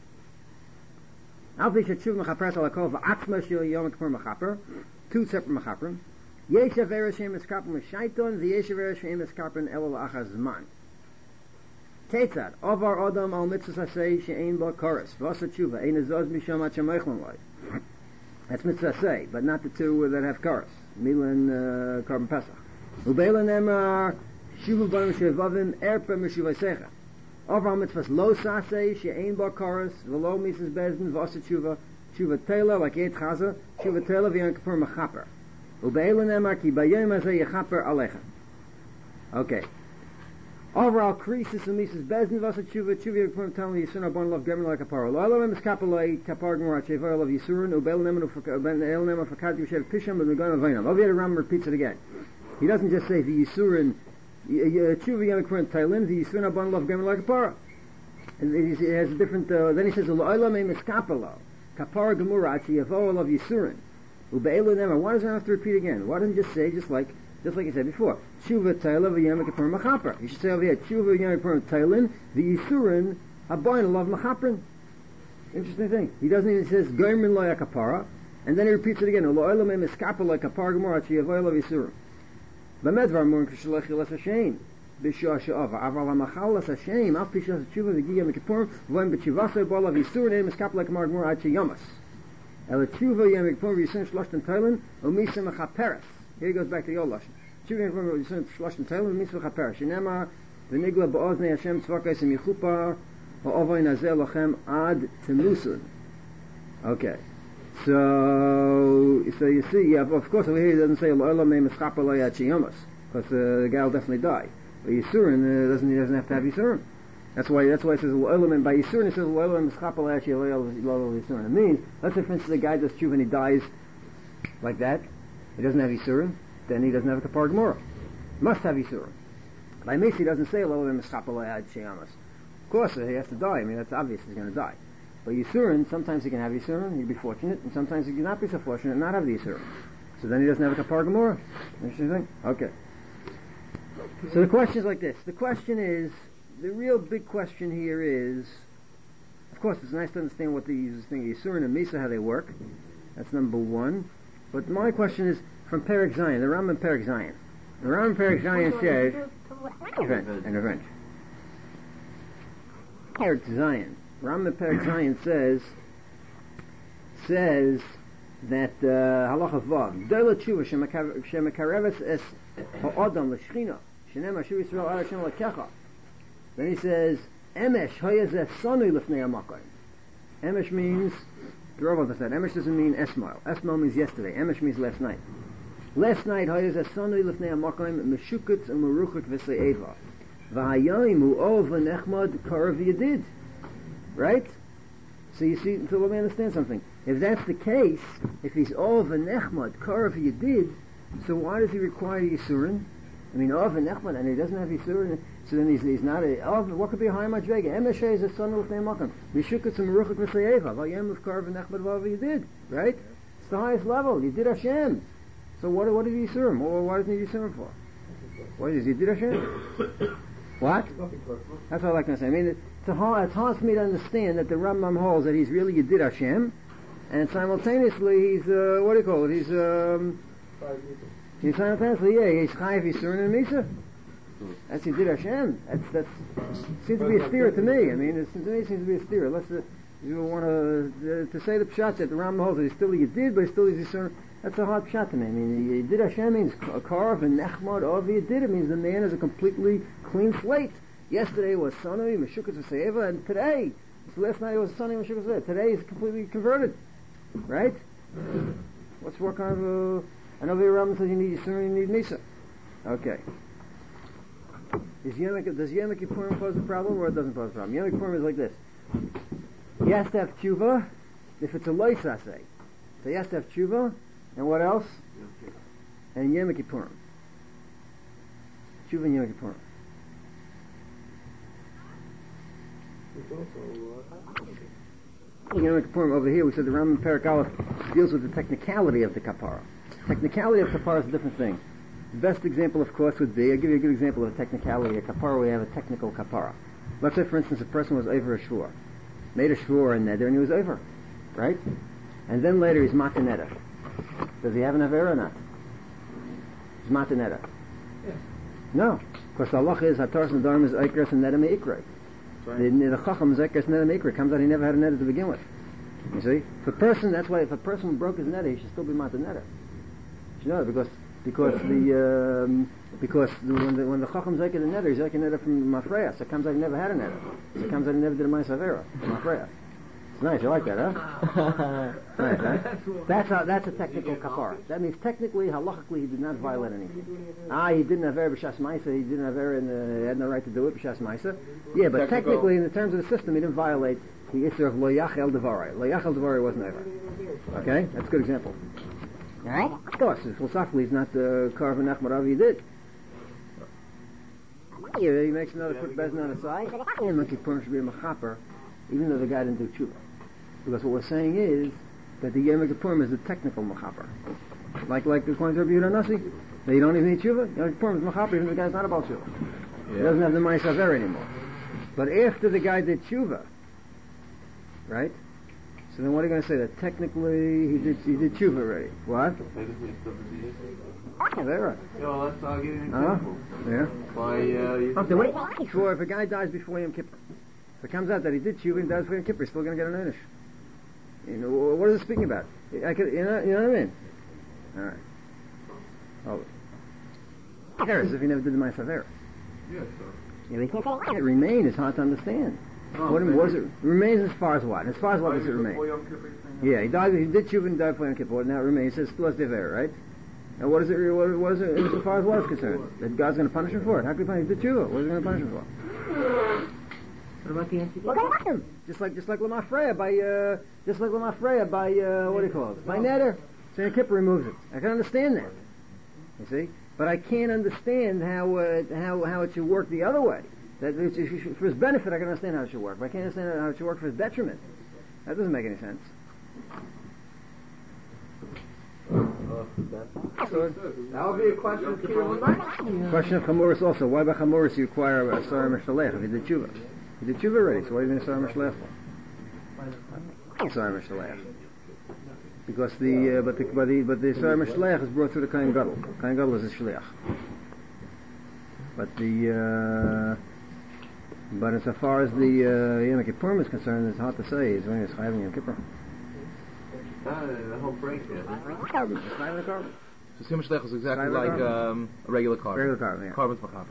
Alpi shetzuv mechaperet alakol v'atzma shel Yom Kippur mechaper. Two separate mechaperim. Yesh averes she'em eskapen l'shaiton, v'yesh averes she'em eskapen el la'achaz zman. Ketzad, ovar odom al mitzvah say she'ein ba koros, v'asa tshuva, ein azaz misham at shemeichlon loy. That's mitzvah say, but not the two that have koros. Mila and uh, Korban Pesach. Ubeila nemar, shuvu banim shevavim, erpa mishuvasecha. Ovar mitzvah lo saseh, she'ein ba koros, v'lo misas bezdin, v'asa tshuva, Tshuva Tela, like Yed Chaza, Tshuva Tela v'Yom Kippur Mechaper. Ube'elu nemar ki bayom hazeh yechaper alecha. Okay. Overall, krisis and mises bezin vasa tshuva tshuva from telling Yisur abon love gemin like a par. Lo elam is kapalei kapar gemara tshuva love Yisur ubel nemen ufak ben el nemen ufakad yushev pisham and megan avainam. Over here, Ram repeats it again. He doesn't just say the Yisurin tshuva yom kippurim tailin the Yisur abon love gemin like a par. And he has a different. Uh, then he says lo elam is kapalo kapar gemara tshuva love Yisurin ubel nemen. Why does he have to repeat again? Why doesn't he just say just like? Just like I said before, tshuva taila v'yom kippurim machaper. You should say over here, tshuva v'yom kippurim tailin v'yisurin haboyin love machaprin. Interesting thing. He doesn't even says goymin lo yakapara, and then he repeats it again. Lo olam em eskapa lo yakapara gemara tshuva lo v'yisurin. B'medvar mur k'shalach yilas Hashem b'shua she'ava aval ha'machal las Hashem af pishas tshuva v'yom kippurim v'yom b'tshivasei bo lo v'yisurin em eskapa lo yakapara gemara tshuva el tshuva v'yom kippurim v'yisurin shloshtan tailin u'misa mechaperes. Here he goes back to the old lashon. Tshuva from Yisrael Shloshim Tailin Mitzvah Chaper. Shinema v'nigla ba'oznei Hashem tzvakos imichupa ha'ovay nazeh lachem ad temusun. Okay, so so you see, yeah, of course over here he doesn't say lo'olam mei mischapa lo yad sheyomas, because uh, the guy will definitely die. But Yisurin uh, doesn't he doesn't have to have Yisurin. That's why that's why it says lo'olam, and by Yisurin it says lo'olam mischapa lo yad sheyomas. It means, let's say for instance the guy does tshuva and he dies like that. He doesn't have Yisurim, then he doesn't have a Kapar Gemara. Must have Yisurim. By Mesi he doesn't say lo em mischapalei sheyamas. Of course he has to die. I mean that's obvious he's going to die. But Yisurim, sometimes he can have Yisurim, he'll be fortunate, and sometimes he cannot be so fortunate and not have the Yisurim. So then he doesn't have a Kapar Gemara. Interesting thing? Okay. So the question is like this. The question is, the real big question here is, of course it's nice to understand what these things, Yisurim and Misa, how they work. That's number one. But my question is from Perek Zion, the Rambam Perek Zion. The Rambam Perek Zion says, event, an event. Perek Zion. Rambam Perek Zion says, says that halacha vav, Dola tshuva shemakareves es ha'odam l'shchina, shenem asher Yisrael ar Hashem lakecha. Then he says, emesh hayazeh sanu lefnei ha'makayim. Emesh means, the Rav said, Emesh doesn't mean Esmail. Esmail means yesterday. Emesh means last night. Last night, Hayez Asanu Lefnei HaMakayim Meshuketz U'Meruchik V'Se'eva V'Hayayim U'Ov V'Nechmad Karav Yedid. Right? So you see, so let me understand something. If that's the case, if he's Ov V'Nechmad Karav Yedid, so why does he require Yisurin? I mean, Ov V'Nechmad, and he doesn't have Yisurin, so then he's, he's not a, Ov, what could be a high Madrega? Emesh is a son of Lefnei HaMakayim. Meshuketz U'Meruchik V'Se'eva V'Hayayim U'V V'Nechmad V'Ov Yedid. Right? It's the highest level. You did Hashem. So what, what did he Yisurim? Or why doesn't he Yisurim for? What is he did Hashem? What? That's what I like to say. I mean, it's hard, it's hard for me to understand that the Rambam holds that he's really Yedid Hashem, and simultaneously he's, uh, what do you call it? He's, um, he's simultaneously, yeah, he's Chayiv Yisurim and Misa. That's Yedid Hashem. That's, that's, seems to be a steer to me. I mean, it, to me it seems to be a steer. Unless uh, you want to, uh, to say the pshat that the Rambam holds that he's still Yedid, but he's still Yisurim. That's a hard pshat to me. I mean, Yedid Hashem means a carve and nechmad of Yedid. It means the man is a completely clean slate. Yesterday was Sunny, Meshuketz V'Se'eva, and today, so last night it was Sunny, Meshuketz V'Se'eva. Today is completely converted. Right? What's what kind of a... I know the Rambam says you need Yisurim, you need Misa. Okay. Is Yom, does Yom Kippurim pose a problem or it doesn't pose a problem? Yom Kippurim is like this. He has to have tshuva if it's a lois asay. So he has to have tshuva, and what else? And Yom Kippurim. Tshuva and Yom Kippurim. Yom Kippurim over here, we said the Rambam Perek Aleph deals with the technicality of the kapara. Technicality of kapara is a different thing. The best example, of course, would be, I'll give you a good example of a technicality. A kapara, we have a technical kapara. Let's say, for instance, a person was over a shvur, made a shvur and neder, and he was over, right? And then later he's mataneda. Does he have an avera or not? He's mataneda. Yes. No, because the halacha is hataras and dharma is ikras and neder meikra. The, the chacham is ikras neder meikra. Comes out he never had a neder to begin with. You see, if a person, that's why if a person broke his neder, he should still be mataneda. You know, because because the um, because the, when the when the chacham is ikras the neder, he's ikras neder from mafreya. So it comes out he never had a neder. So it comes out he never did a ma'aseh avera from mafreya. It's nice. You like that, huh? Nice, huh? That's a, that's a technical kapara. That means technically, halachically, he did not violate anything. Ah, he didn't have error b'shas ma'isa. He didn't have error, in the, he had no right to do it b'shas ma'isa. Yeah, but Technical. technically, in the terms of the system, he didn't violate the issue of lo yachel devarai. Lo yachel devarai wasn't ever. Okay, that's a good example. All right. Of course, philosophically, he's not the uh, carving whatever he did. Yeah, he makes another quick bezna on the side. And Yom Kippur should be a mechaper, even though the guy didn't do tshuva. Because what we're saying is that the Yom Kippur is the technical mechaper. Like like according to Rabbi Yehuda Nasi, that you don't even need tshuva. Yom Kippur is mechaper, even though the guy's not about tshuva. Yeah. He doesn't have the ma'aseh aver anymore. But after the guy did tshuva, right? So then what are you going to say? That technically he did he did tshuva already. What? Avera. Yeah, well, let's uh, give you an Uh-huh. example. Yeah. By, uh, you Okay, what do you for if a guy dies before Yom Kippur? If it comes out that he did tshuva and dies before Yom Kippur, he's still going to get an einish. You know, what is it speaking about? I could, you know, you know what I mean? All right. Oh. There is if he never did the ma'aseh aver. Yeah, Yeah, they can't say it remain is hard to understand. so. What, what is it? Remains as far as what? As far as what does it remain? Yeah, he died. He did tshuva and died before Yom Kippur. Now it remains. It says plus the aver, right? And what is it? What, what is it as far as what is concerned? That God's going to punish him for it. How can he punish him? He did tshuva. What is he going to punish him for? What about the answer? Look at him. Just like just like Lamar Freya by uh, just like Lamar Freya by uh, what do you call it? By Neder. So Yom Kippur removes it. I can understand that. You see, but I can't understand how uh, how how it should work the other way. That it should, for his benefit, I can understand how it should work, but I can't understand how it should work for his detriment. That doesn't make any sense. So, That would be a question of Kippur. question of Chamuris also. Why by Chamuris you require a Sarah Mishalech if you did tshuva? You did tshuva already, so why are you doing Sarah Mishalech for? Sarah Mishalech. Because the, uh, but the, but the, but the Sarah Mishalech is brought through the Kohen Gadol. Kohen Gadol is a Shliach. But the, uh, but as far as the, uh, Yom Kippur is concerned, it's hard to say. It's when it's Chayv Yom Kippur. Uh, the whole break there. Carbon. It's Chayv carbon. So Sim Shlech is exactly Regular like carbon. um, a regular carbon. Regular carbon, yeah. Carbon's machaber.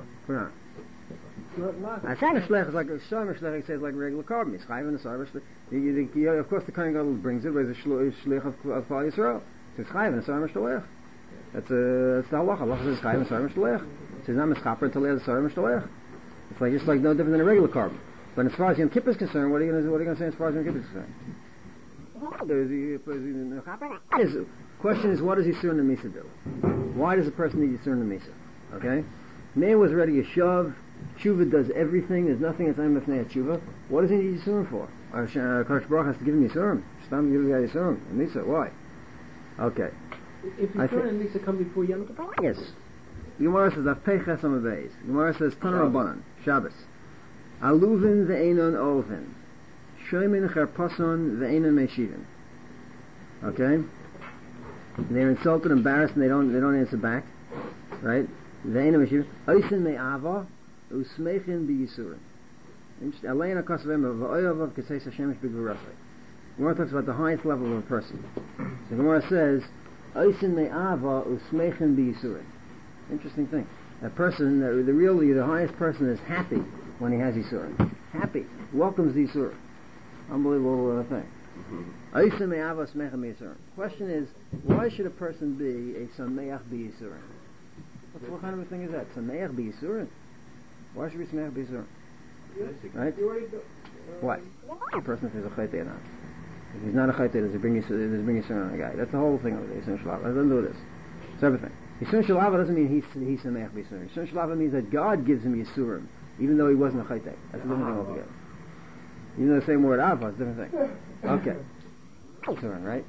Yeah. A Sarah Mishalech is like, a Sarah Mishalech says like regular carbon. It's Chayv and a Sarah Mishalech. You- you- you- Of course the Kohen Gadol brings it, but it's a shlo- Shliach of, of Klal Yisrael. So it's Chayv and a Sarah Mishalech. That's, a, that's the halacha. Halacha says Chayv and a Sarah Mishalech. So he's not mischaper until he has a Sarah Mishalech. It's like, just like no different than a regular carbon. But as far as Yom Kippur is concerned, what are you going to what are you going to say as far as Yom Kippur is concerned? There's the is, question is, what does Yisur and the Misa do? Why does a person need Yisur and the Misa? Okay, man was ready to shove. Tshuva does everything. There's nothing that's I'm left Tshuva. What does he need Yisurim for? Kodesh Baruch has to give him Yisurim. Stam give the guy Yisurim. And Misa, why? Okay. If I you think- and Lisa come before Yom Kippur, Yes. Gemara says Afpei Chesam Abeis. Gemara says Tana Rabbanan Shabbos. Aluvin ve'enon olvin. Shoymin charpason ve'enon meishivin. Okay. They're insulted, embarrassed, and they don't they don't answer back. Right? Ve'enon meishivin. Oisin me'ava usmeichin b'yisurin. Alein akosavem v'oyavav k'seis Hashemish b'gvurasei. Gemara talks about the highest level of a person. So Gemara says Oisin me'ava usmeichin b'yisurin. Interesting thing. A person, the, the really, the highest person is happy when he has Yisurim. Happy. Welcomes the Yisurim. Unbelievable uh, thing. Aisam me'ava smecha me'yisurim. Question is, why should a person be a sameach b'yisurim? What, what kind of a thing is that? Sameach b'yisurim? Why should we sameach b'yisurim? Right? What? A person is a chayte or not. If he's not a chayte, does he bring Yisurim, does he bring Yisurim on a guy? That's the whole thing of the Yisurim Shalava. It doesn't do this. It's everything. Yisurim Shalava doesn't mean he's he's sameach b'yisurim. Yisurim Shalava means that God gives him Yisurim, even though he wasn't a chayte. That's a different thing altogether. You know the same word Ava, it's a different thing. Okay. Yisurim, right?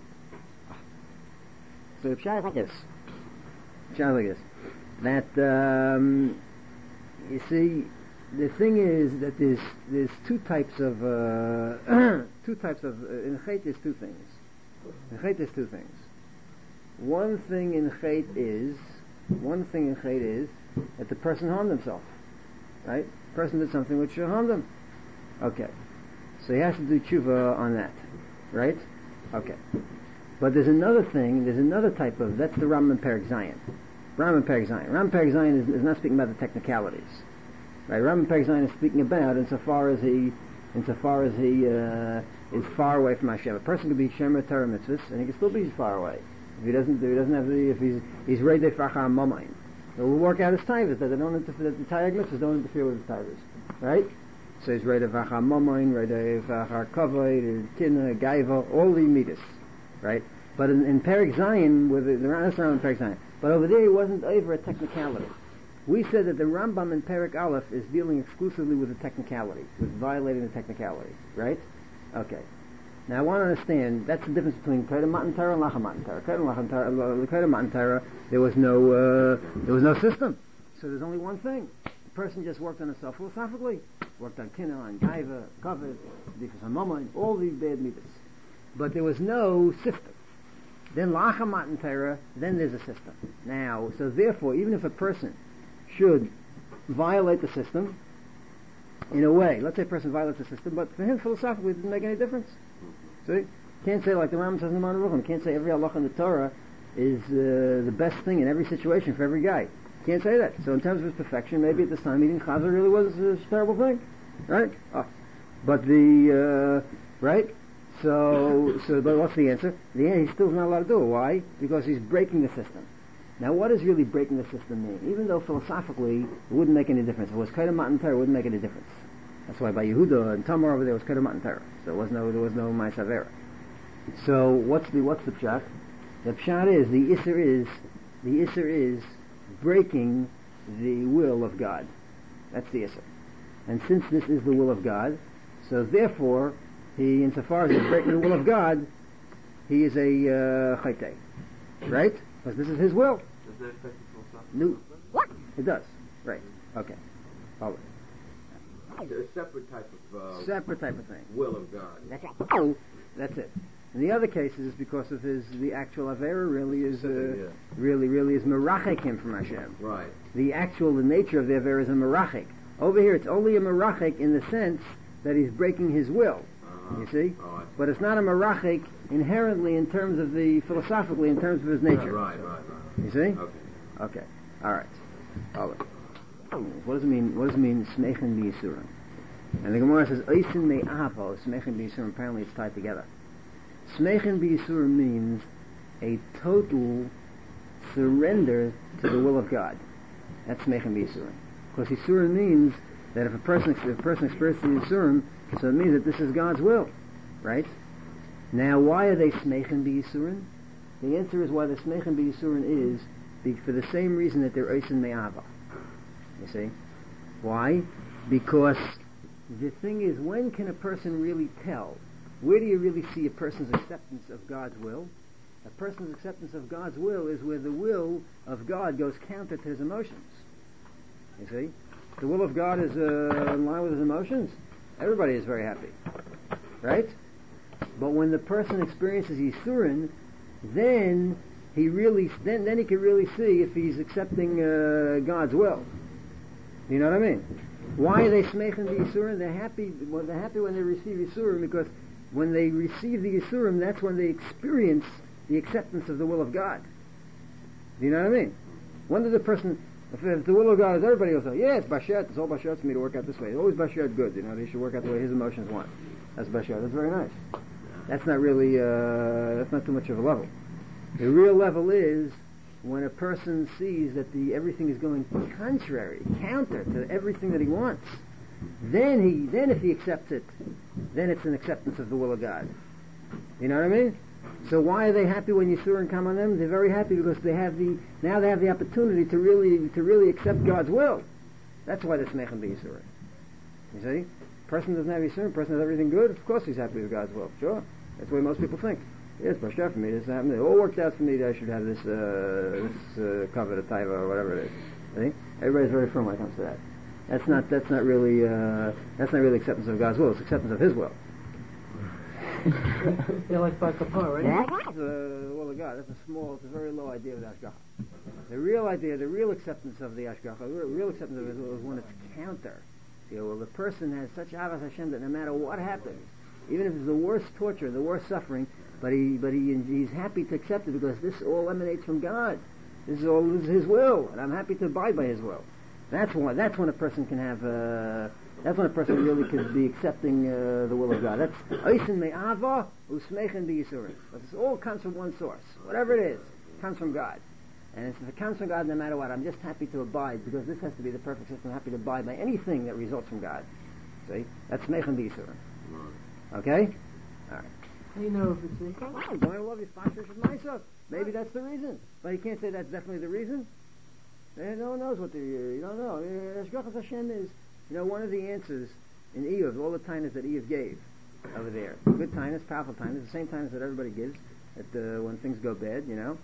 So the pshat is like this. The pshat is like this. That, um, you see, the thing is that there's there's two types of uh, two types of uh, in Chet there's two things. In Chet there's two things. One thing in Chet is one thing in Chet is that the person harmed himself, right? The person did something which harmed him. Okay, so he has to do tshuva on that, right? Okay, but there's another thing. There's another type of that's the Rambam Perek Zayin. Rambam Perek Zayin. Rambam Perek Zayin is, is not speaking about the technicalities. Right, Rambam Perek Zayin is speaking about insofar as he insofar as he uh, is far away from Hashem. A person can be Shemer Torah mitzvahs, and he can still be far away. If he doesn't, if he doesn't have the, if he's he's Reidei Fachar Mamayin, it will work out his tithes that they don't interfere. That the Taryag mitzvahs don't interfere with the tithes, right? So he's Reidei Fachar Mamayin, Reidei Fachar Kavod, Tina, Gaiva, all the midas, right? But in, in Perek Zion, with the, the that's not in Perek Zion, but over there he wasn't over a technicality. We said that the Rambam in Perek Aleph is dealing exclusively with the technicality, with violating the technicality, right? Okay. Now I want to understand, that's the difference between Kedem Matan Torah and Lacha Matan Torah. Kedem Matan Torah, there was no, uh, there was no system. So there's only one thing. The person just worked on himself philosophically. Worked on Kina, on Gaiva, Kavod, Difus HaMamon, all these bad midas. But there was no system. Then Lacha Matan Torah, then there's a system. Now, so therefore, even if a person should violate the system, in a way, let's say a person violates the system, but for him philosophically it doesn't make any difference. See? Can't say like the Rambam says in the Ma'anar Ruchim, can't say every halacha in the Torah is uh, the best thing in every situation for every guy. Can't say that. So in terms of his perfection, maybe at this time eating chazar really was a terrible thing. Right? Oh. But the, uh, right? So, so, but what's the answer? The answer, he's still not allowed to do it. Why? Because he's breaking the system. Now, what does really breaking the system mean? Even though philosophically it wouldn't make any difference. If it was Kedem Matan Torah, it wouldn't make any difference. That's why by Yehuda and Tamar over there was Kedem Matan Torah. So there was no, there was no Ma'aseh Avera. So what's the what's the pshat? The pshat is the isser is the isser is breaking the will of God. That's the isser. And since this is the will of God, so therefore he, insofar as he's breaking the will of God, he is a uh, chaytei, right? Because this is his will. Does that affect the philosophy? No. What? It does. Right. Okay. All right. A separate type of uh, Separate type of thing. will of God. That's right. Oh, that's it. In the other cases, it's because of his the actual avera really is uh, Yeah. really really is merachik him from Hashem. Right. The actual the nature of the avera is a merachik. Over here, it's only a merachik in the sense that he's breaking his will. Uh-huh. You see, Oh, I see. but it's not a merachik inherently in terms of the philosophically in terms of his nature. Right, right, right. You see? Okay. Okay. All right. All right. What does it mean? What does it mean? Smechen b'yisurim. And the Gemara says, "Oisin me'avo." Smechen b'yisurim. Apparently, it's tied together. Smechen b'yisurim means a total surrender to the will of God. That's smechen b'yisurim. Because yisurim means that if a person if a person experiences yisurim, so it means that this is God's will, right? Now, why are they smechen b'yisurim? The answer is why the smechen b'yisurim is be, for the same reason that they're oisin me'ava. You see? Why? Because the thing is, when can a person really tell? Where do you really see a person's acceptance of God's will? A person's acceptance of God's will is where the will of God goes counter to his emotions. You see? The will of God is uh, in line with his emotions. Everybody is very happy. Right? But when the person experiences Yisurin, then he really, then, then he can really see if he's accepting uh, God's will. You know what I mean? Why are they smechen the Yisurim? They're happy. Well, they're happy when they receive Yisurim because when they receive the Yisurim, that's when they experience the acceptance of the will of God. Do you know what I mean? When does the person, if, if the will of God is everybody will say, yeah, it's bashet. It's all bashet for me to work out this way. It's always bashet good. You know, they should work out the way his emotions want. That's bashet. That's very nice. That's not really. Uh, that's not too much of a level. The real level is when a person sees that the everything is going contrary, counter to everything that he wants. Then he, then if he accepts it, then it's an acceptance of the will of God. You know what I mean? So why are they happy when Yisurim come on them? They're very happy because they have the now they have the opportunity to really to really accept God's will. That's why they're smechen b'Yisurim. You see, person doesn't have Yisurim, person has everything good. Of course, he's happy with God's will. Sure, that's the way most people think. Yes, Basher for me. This happened. It all worked out for me that I should have this uh, this uh, cover, a taiva, or whatever it is. See? Everybody's very firm when it comes to that. That's not that's not really uh, that's not really acceptance of God's will. It's acceptance of His will. They're like by kapar, right? That's the will of God. That's a small, it's a very low idea of the ashgacha. The real idea, the real acceptance of the ashgacha, the real acceptance of His will is when it's counter. You know, well, the person has such avas Hashem that no matter what happens, even if it's the worst torture, the worst suffering, but he but he he's happy to accept it because this all emanates from God. This is all this is His will, and I'm happy to abide by His will. That's why. That's when a person can have uh, That's when a person really could be accepting uh, the will of God. That's Oisin Me'ava Usmechen B'Yisurim. But it all comes from one source. Whatever it is, it comes from God. And if it comes from God, no matter what, I'm just happy to abide, because this has to be the perfect system. I'm happy to abide by anything that results from God. See? That's Mechen B'Yisurim. Okay? Alright. How do you know if it's me? Well, don't I love you, Spashrish of myself? Maybe that's the reason. But you can't say that's definitely the reason. Eh, no one knows what the, you don't know. Hashgachas Hashem is, you know, one of the answers in Eev, all the tainas that Eev gave over there. Good tainas, powerful tainas, the same tainas that everybody gives at the, when things go bad, you know.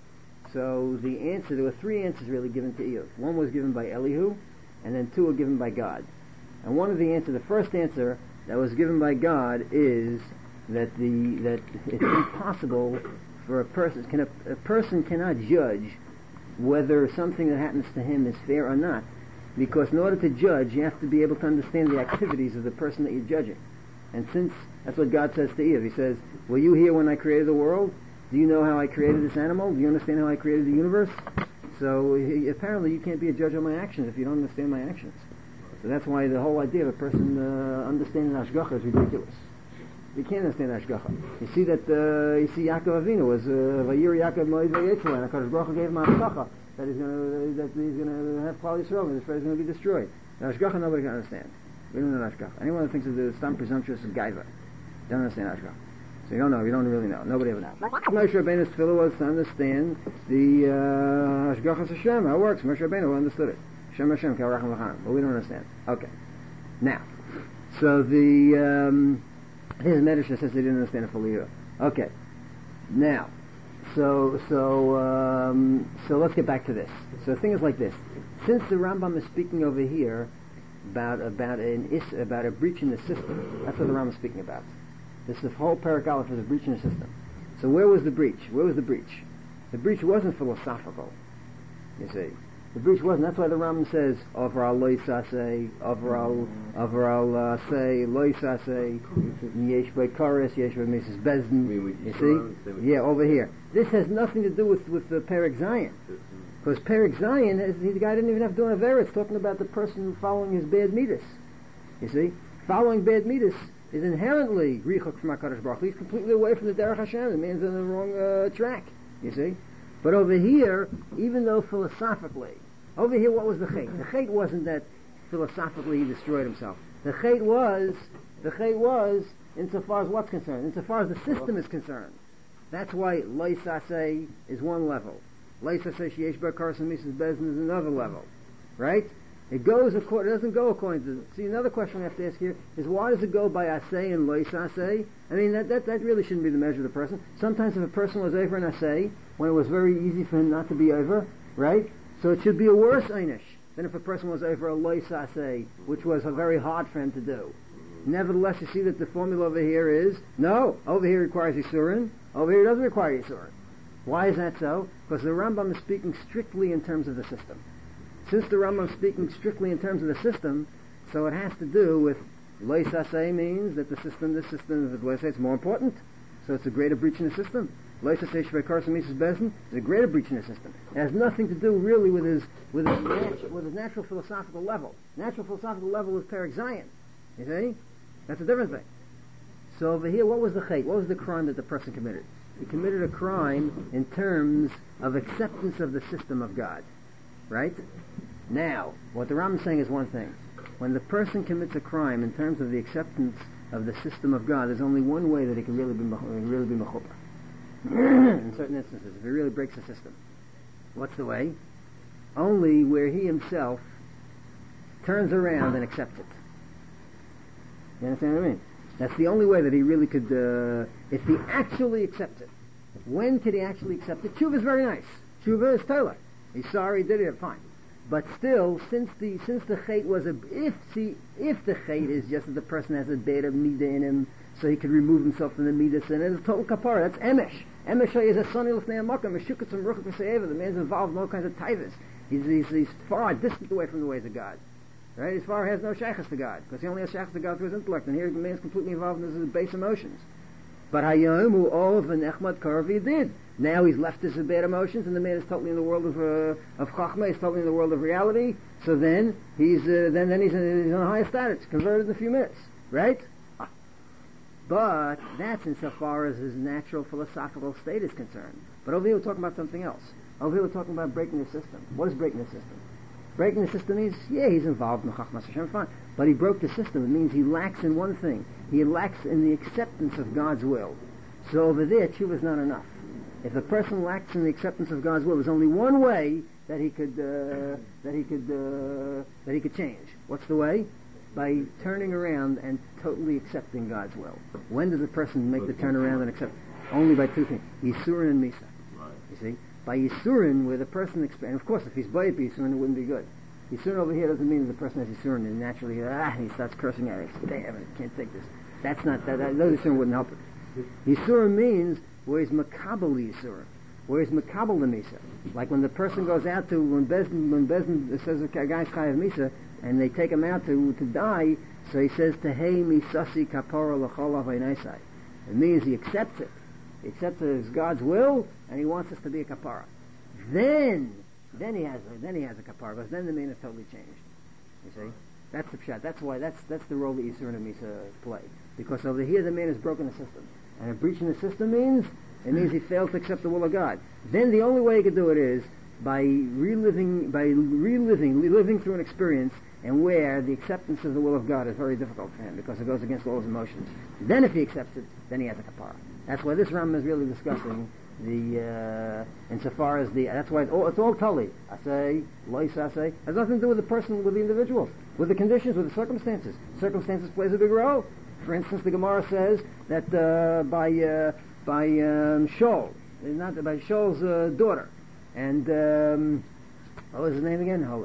So the answer, there were three answers really given to Eev. One was given by Elihu, and then two were given by God. And one of the answers, the first answer that was given by God is that the that it's impossible for a person, can a, a person cannot judge whether something that happens to him is fair or not, because in order to judge, you have to be able to understand the activities of the person that you're judging. And since that's what God says to Eve, He says, "Were you here when I created the world? Do you know how I created this animal? Do you understand how I created the universe?" So he, apparently, you can't be a judge of my actions if you don't understand my actions. So that's why the whole idea of a person uh, understanding Hashgacha is ridiculous. You can't understand Hashgacha. You see that, uh, you see Yaakov Avinu was, Vayir Yaakov Moed Vayetzlah, and HaKadosh Baruch Hu gave him Hashgacha, that he's going to, that he's going to have Klal Yisrael, and his friend is going to be destroyed. Now Hashgacha nobody can understand. We don't know Hashgacha. Anyone that thinks of the some presumptuous gaiva, don't understand Hashgacha. So you don't know, you don't really know. Nobody ever knows. Moshe Rabbeinu's tefillah was to understand the uh, Hashgachas Hashem, how it works. Moshe Rabbeinu understood it. Shem Hashem, Kal Racham V'Chanan. But we don't understand. Okay. Now, so the, um, his Medrash says they didn't understand it fully either. Okay. Now, so, so, um, so let's get back to this. So the thing is like this. Since the Rambam is speaking over here about, about an is, about a breach in the system, that's what the Rambam is speaking about. This the whole Perek Aleph is a breach in the system. So where was the breach? Where was the breach? The breach wasn't philosophical. You see, the breach wasn't. That's why the Rambam says, "Overall loisase, overall, overall say loisase, yesh beikaris, yesh b'mises bezdin." You see, yeah, over here. This has nothing to do with with the Perek Zion, because Perek Zion, is, the guy didn't even have to do an avera. It's talking about the person following his bad midas. You see, following bad midas is inherently Grichok from HaKadosh Baruch Hu. He's completely away from the Derech Hashem. The man's on the wrong uh, track, you see. But over here, even though philosophically, over here what was the chait? The chait wasn't that philosophically he destroyed himself. The chait was, the chait was, insofar as what's concerned, insofar as the system is concerned. That's why Loisase is one level. Loisase Sheyesh Bar Karsan Mises Bezin is another level. Right? It goes according, it doesn't go according to, see, another question we have to ask here is, why does it go by asay and lois asay? I mean, that, that, that really shouldn't be the measure of the person. Sometimes if a person was over an asay, when it was very easy for him not to be over, right? So it should be a worse einish than if a person was over a lois asay, which was a very hard for him to do. Nevertheless, you see that the formula over here is, no, over here requires Yisurin, over here doesn't require Yisurin. Why is that so? Because the Rambam is speaking strictly in terms of the system. Since the Rambam is speaking strictly in terms of the system, so it has to do with Lois Asay means that the system, this system, if Lois Asay, it's more important, so it's a greater breach in the system. Lois Asay Shvei Karsa Mises Bezin is a greater breach in the system. It has nothing to do really with his with his, natu- with his natural philosophical level. Natural philosophical level is Perek Zion. You see? That's a different thing. So over here, what was the chait? What was the crime that the person committed? He committed a crime in terms of acceptance of the system of God. Right? Now, what the Rambam is saying is one thing. When the person commits a crime in terms of the acceptance of the system of God, there's only one way that he can really be really be mechuppah. In certain instances, if he really breaks the system. What's the way? Only where he himself turns around and accepts it. You understand what I mean? That's the only way that he really could, uh, if he actually accepts it. When could he actually accept it? Tshuva is very nice. Tshuva is Torah. He's sorry, he did it, fine. But still, since the since the chait was a if see if the chait is just that the person has a beta midah in him, so he could remove himself from the midas, and it's a total kapara. That's emesh. Emesh is a sonny l'fnei hamakam, meshukatz and ruchak v'se'eva. The man's involved in all kinds of taivas. He's, he's he's far distant away from the ways of God. Right? He's far has no shaykhs to God because he only has shaykhs to God through his intellect, and here the man's completely involved in his base emotions. But Hayomu Ov Nechmad Karvi did. Now he's left his bad emotions, and the man is totally in the world of uh, of Chachma. He's totally in the world of reality. So then he's uh, then then he's, in, he's on a higher status, converted in a few minutes, right? But that's insofar as his natural philosophical state is concerned. But over here we're talking about something else. Over here we're talking about breaking the system. What is breaking the system? Breaking the system means, yeah, he's involved in Chachmas Hashem, fine. But he broke the system. It means he lacks in one thing. He lacks in the acceptance of God's will. So over there, tshuva is not enough. If a person lacks in the acceptance of God's will, there's only one way that he could uh, that he could uh, that he could change. What's the way? By turning around and totally accepting God's will. When does a person make the turn around and accept? Only by two things: Yisurin and Misa. Right. You see, by Yisurin, where the person exp- and of course, if he's by Yisurin, it wouldn't be good. Yisurin over here doesn't mean that the person has Yisurin and naturally ah he starts cursing at it. Damn it, I can't take this. That's not that. that those Yisurin wouldn't help it. Yisurin means where he's makabel Yisurin, where he's makabel the Misa. Like when the person goes out to when Bezdin when Bezdin says a guy's chayav Misa, and they take him out to to die, so he says Tehei misasi kapara l'chol avaynasai. It means he accepts it. He accepts it as God's will, and he wants us to be a kapara. Then, then he has a, then he has a kapara, because then the man is totally changed. You see, that's the pshat. That's why that's that's the role that Yisurin and Misa play. Because over here the man has broken the system, and if breaching the system means it means he failed to accept the will of God. Then the only way he could do it is by reliving, by reliving, living through an experience, and where the acceptance of the will of God is very difficult for him because it goes against all his emotions. Then, if he accepts it, then he has a kapara. That's why this Rambam is really discussing the, uh, insofar as the. That's why it's all, it's all totally. I say, lois I say, has nothing to do with the person, with the individual, with the conditions, with the circumstances. Circumstances plays a big role. For instance, the Gemara says that uh, by uh, by um, Shaul, not by Shaul's uh, daughter, and um, what was his name again? Hold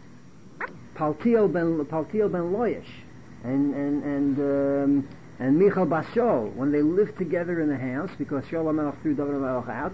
it. Paltiel ben Paltiel ben Loish, and and and um, and Michal bas Shaul, when they lived together in the house, because Shaul HaMelech threw David HaMelech out,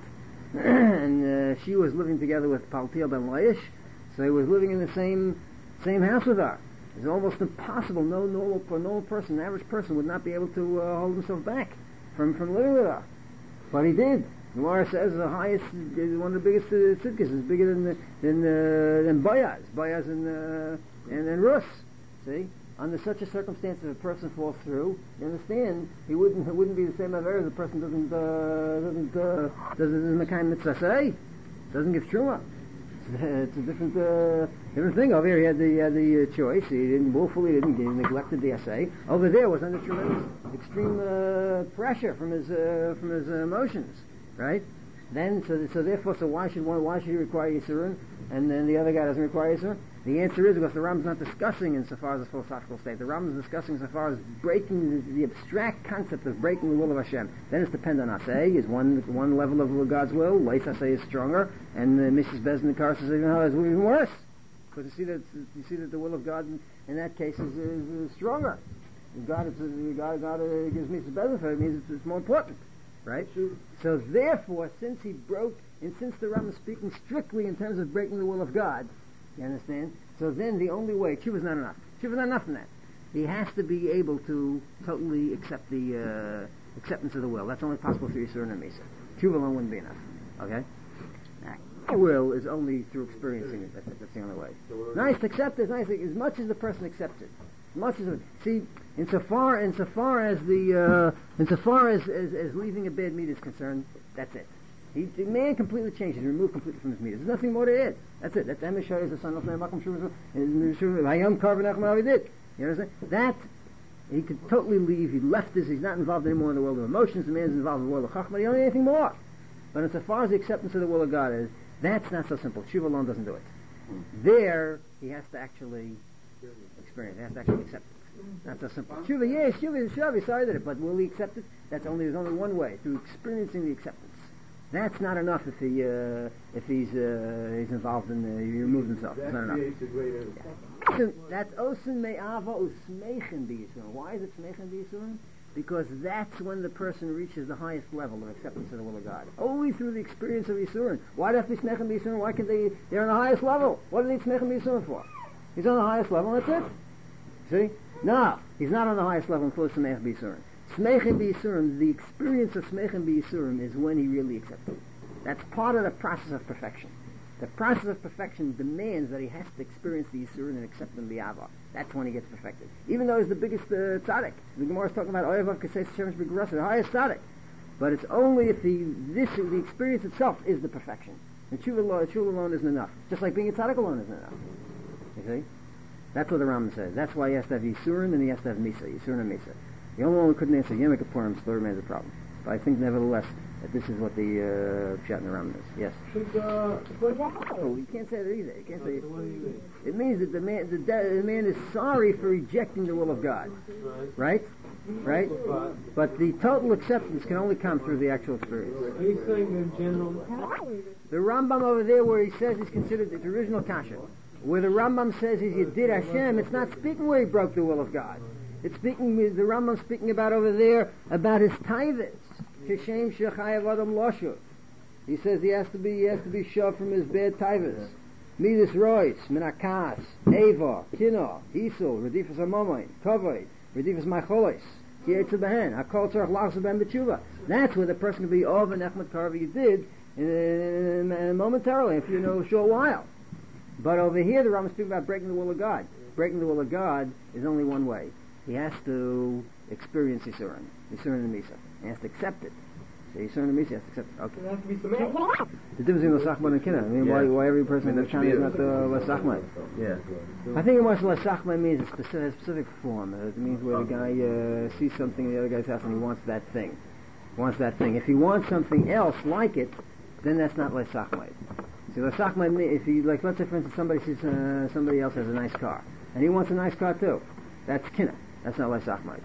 and uh, she was living together with Paltiel ben Loish, so he was living in the same same house with her. It's almost impossible. No normal, for a normal person, an average person, would not be able to uh, hold himself back from, from living with her. But he did. The Gemara says the highest, one of the biggest uh, tzidkas is bigger than the, than uh, than Boaz, Boaz and uh, and and Rus. See, under such a circumstance, if a person falls through, you understand, he wouldn't it wouldn't be the same aver if the person doesn't uh, doesn't uh, doesn't Mekayim Mitzvah say, doesn't give truma. It's a different uh, different thing. Over here he had the, uh, the uh, choice. He didn't willfully, he didn't, he neglected the essay. Over there was under tremendous, extreme uh, pressure from his uh, from his uh, emotions, right? Then, so so therefore, so why should one, why should he require Yisurin, and then the other guy doesn't require Yisurin? The answer is because the Rambam's not discussing insofar as the philosophical state. The Rambam's discussing insofar as breaking the, the abstract concept of breaking the will of Hashem. Then it's dependent on Asay, is one one level of God's will. Leis Asay is stronger, and uh, Missus Bezdin Kars is even, is even worse. Because you see that you see that the will of God in, in that case is, is, is stronger. God, is, God, God uh, gives Missus Bezdin, so it means it's, it's more important, right? So therefore, since he broke, and since the Rambam is speaking strictly in terms of breaking the will of God. You understand? So then the only way, tshuva is not enough. Tshuva is not enough in that. He has to be able to totally accept the uh, acceptance of the will. That's only possible through Yisurin and Misa. Tshuva alone wouldn't be enough. Okay? The will is only through experiencing it. That's, that's the only way. Nice, accept it. Nice, as much as the person accepts it. As much as it. See, insofar, insofar as the, uh, insofar as, as, as leaving a bad meat is concerned, that's it. He, the man completely changed. He's removed completely from his meat. There's nothing more to it. That's it. That's Emeshai is the son of Makom Shuvah. Hayom Karvan Achmar did. You understand? That he could totally leave. He left this. He's not involved anymore in the world of emotions. The man's involved in the world of Chachma. He don't need anything more. But insofar as the acceptance of the will of God is, that's not so simple. Tshuva alone doesn't do it. There, he has to actually experience. He has to actually accept it. Not so simple. Tshuva, yes, Tshuva, Tshuva, sorry that it, but will he accept it? That's only there's only one way, through experiencing the acceptance. That's not enough if he uh, if he's uh, he's involved in the, he removes himself. That's not enough. Yeah. That's osin me'ava usmeichen b'yisurim. Why is it smeichen b'yisurim? Because that's when the person reaches the highest level of acceptance of the will of God. Only through the experience of Yisurim. Why do they have to be smeichen b'yisurim? Why can they? They're on the highest level. What do they need smeichen b'yisurim for? He's on the highest level. And that's it. See? No, he's not on the highest level until it's smeichen b'yisurim. Smechem b'Yisurim, the experience of Smechem b'Yisurim is when he really accepts it. That's part of the process of perfection. The process of perfection demands that he has to experience the Yisurim and accept them b'Ava. That's when he gets perfected. Even though he's the biggest uh, tzaddik. The Gemara is talking about Oyevav Kaseis Shemesh B'Gerasa, the highest tzaddik. But it's only if the this the experience itself is the perfection. And tshuva alone, tshuva alone isn't enough. Just like being a tzaddik alone isn't enough. You see? That's what the Rambam says. That's why he has to have Yisurim and he has to have Misa. Yisurim and Misa. The only one who couldn't answer Yom Kippurim still remains a problem. But I think nevertheless that this is what the uh, Pshat in the Rambam is. Yes. Should, uh, Oh, you can't say that either. You can't say it. It means that the man, the, the man is sorry for rejecting the will of God, right? Right? But the total acceptance can only come through the actual experience. Are you saying in general? The Rambam over there, where he says he's considered the original kasha, where the Rambam says he's Yedid Hashem, it's not speaking where he broke the will of God. It's speaking. The Rambam speaking about over there about his tithes. Kishem shechayav adam loshu. He says he has to be he has to be shoved from his bad tithes. Midas rois, minakas, eva, kino, hisul, redifas amomoin, tovoi, redifas macholis, kietz behen, hakol tzarach lachs ben b'tshuva. That's where the person can be over nechmat karva you did in, in, in, momentarily, if you know a short while. But over here, the Rambam is speaking about breaking the will of God. Breaking the will of God is only one way. He has to experience Yisurim, Yisurim and Misa. He has to accept it. So Yisurim and Misa has to accept it. Okay. It has to be submitted. The difference between Lasachman and Kina. I mean, Yeah. why, why every person I in mean, the China is not uh, Lasachman? Yeah. I think what Lasachman means is specific, a specific form. It means where the guy uh, sees something in the other guy's house and he wants that thing. Wants that thing. If he wants something else like it, then that's not Lasachman. See, Lasachman, if he, like, let's say for instance somebody sees uh, somebody else has a nice car, and he wants a nice car too. That's Kina. That's not Lasachman.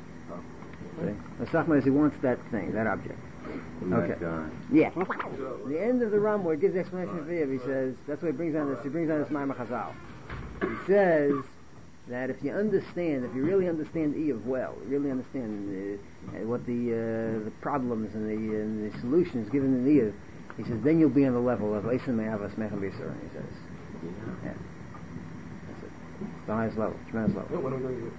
Lasachman is he wants that thing, that object. Okay. Yeah. The end of the Ram where it gives the explanation of Viv, he says, that's why he brings on this, he brings on this Maimah Chazal. He says that if you understand, if you really understand Eiv well, you really understand uh, what the uh, the problems and the, and the solutions given in Eiv, he says, then you'll be on the level of Eisen Me'avas Mechem B'Yisur, he says. Yeah. That's it. It's the highest level, tremendous level.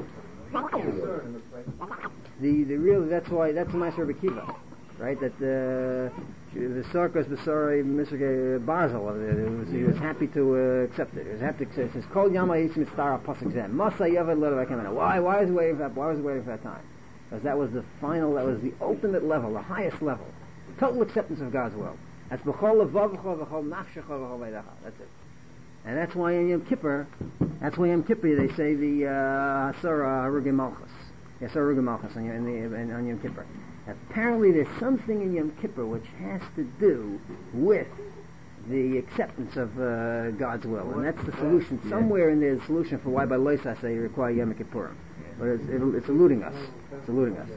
The the real that's why that's the Master Rebbe Kiva, right? That uh, the Sarkos Besari Mister Basel was he was happy to uh, accept it. He was happy to accept it. It says Kol Yama Yitzim Mitzvah Pas Exam. Masa Yavad Letter Vakamena. Why why was he waiting for that? Why was he waiting for that time? Because that was the final. That was the ultimate level, the highest level, total acceptance of God's will. That's B'chol Levavcha V'chol Nafshecha V'chol Veidecha. That's it. And that's why in Yom Kippur, that's why in Yom Kippur they say the Hasara Harugim Malchus. Yes, Harugim Malchus on, in the, in, on Yom Kippur. Apparently there's something in Yom Kippur which has to do with the acceptance of uh, God's will. And that's the solution. Somewhere in there is a solution for why by Loisa I say you require Yom Kippurim. But it's, it, it's eluding us. It's eluding us.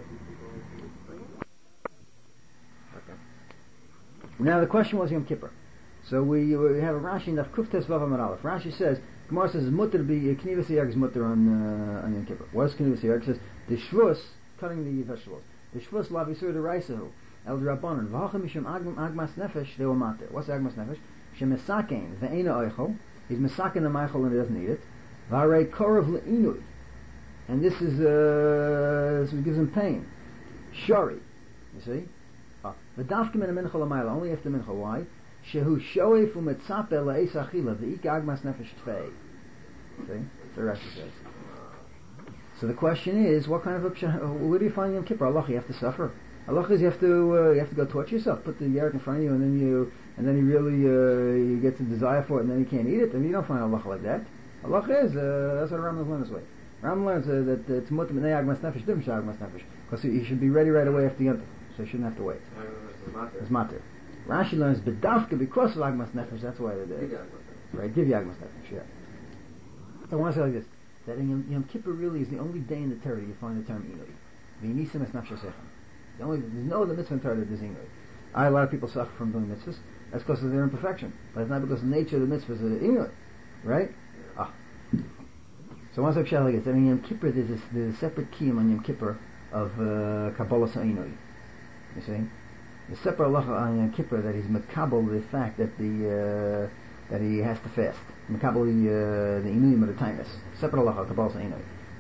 Okay. Now the question was Yom Kippur. So we, we have a Rashi in the Kuftes Vav Amar Aleph. Rashi says, Gemara says, mutter be knivas yarg is mutter on uh, on Yom Kippur. What is knivas yarg? It says the shvus cutting the vegetables. The shvus lav yisur deraisahu el drabanan v'hachem mishum agmas nefesh they were mater. What's agmas nefesh? Shemesakein ve'ena oichel. He's mesaken the meichel and he doesn't eat it. V'arei korav le'inui. And this is uh, so it gives him pain. Shari, you see. The dafkim in a mincha l'mayla only after mincha. Why? Shehu shoef u'metzape la'es achila v'ik agmas nefesh tvei. See? The Rashi says. So the question is, what kind of a, where do you find Yom Kippur? Allah, you have to suffer. Allah is you have to uh, you have to go torture yourself. Put the yarek in front of you, and then you and then he really uh, you get a desire for it, and then you can't eat it. And you don't find Allah like that. Allah is uh, that's what Rambam learns this way. Rambam learns uh, that it's mutter b'nei agmas nefesh different agmas nefesh because he should be ready right away after Yom Tov, so he shouldn't have to wait. It's matter. Rashi learns bedavka because of agmas nefesh. That's why they did. Right, give you agmas nefesh. Yeah. So I want to say like this: that in Yom, Yom Kippur really is the only day in the Torah you find the term inui. V'inisim es nafshasechem. The only there's no other mitzvah in Torah that is inui. I, a lot of people suffer from doing mitzvahs. That's because of their imperfection, but it's not because the nature of the mitzvah is inui, right? Ah. So once I've shared like this, that in Yom Kippur there's, this, there's a separate kiyum on Yom Kippur of uh, Kabbalah Sa'inui. You see? The separate halacha on Yom Kippur that he's makabel the fact that the uh, that he has to fast. Makabel the uh, the inuim of the tainus. Separate halacha Kabbalah Sa'inui.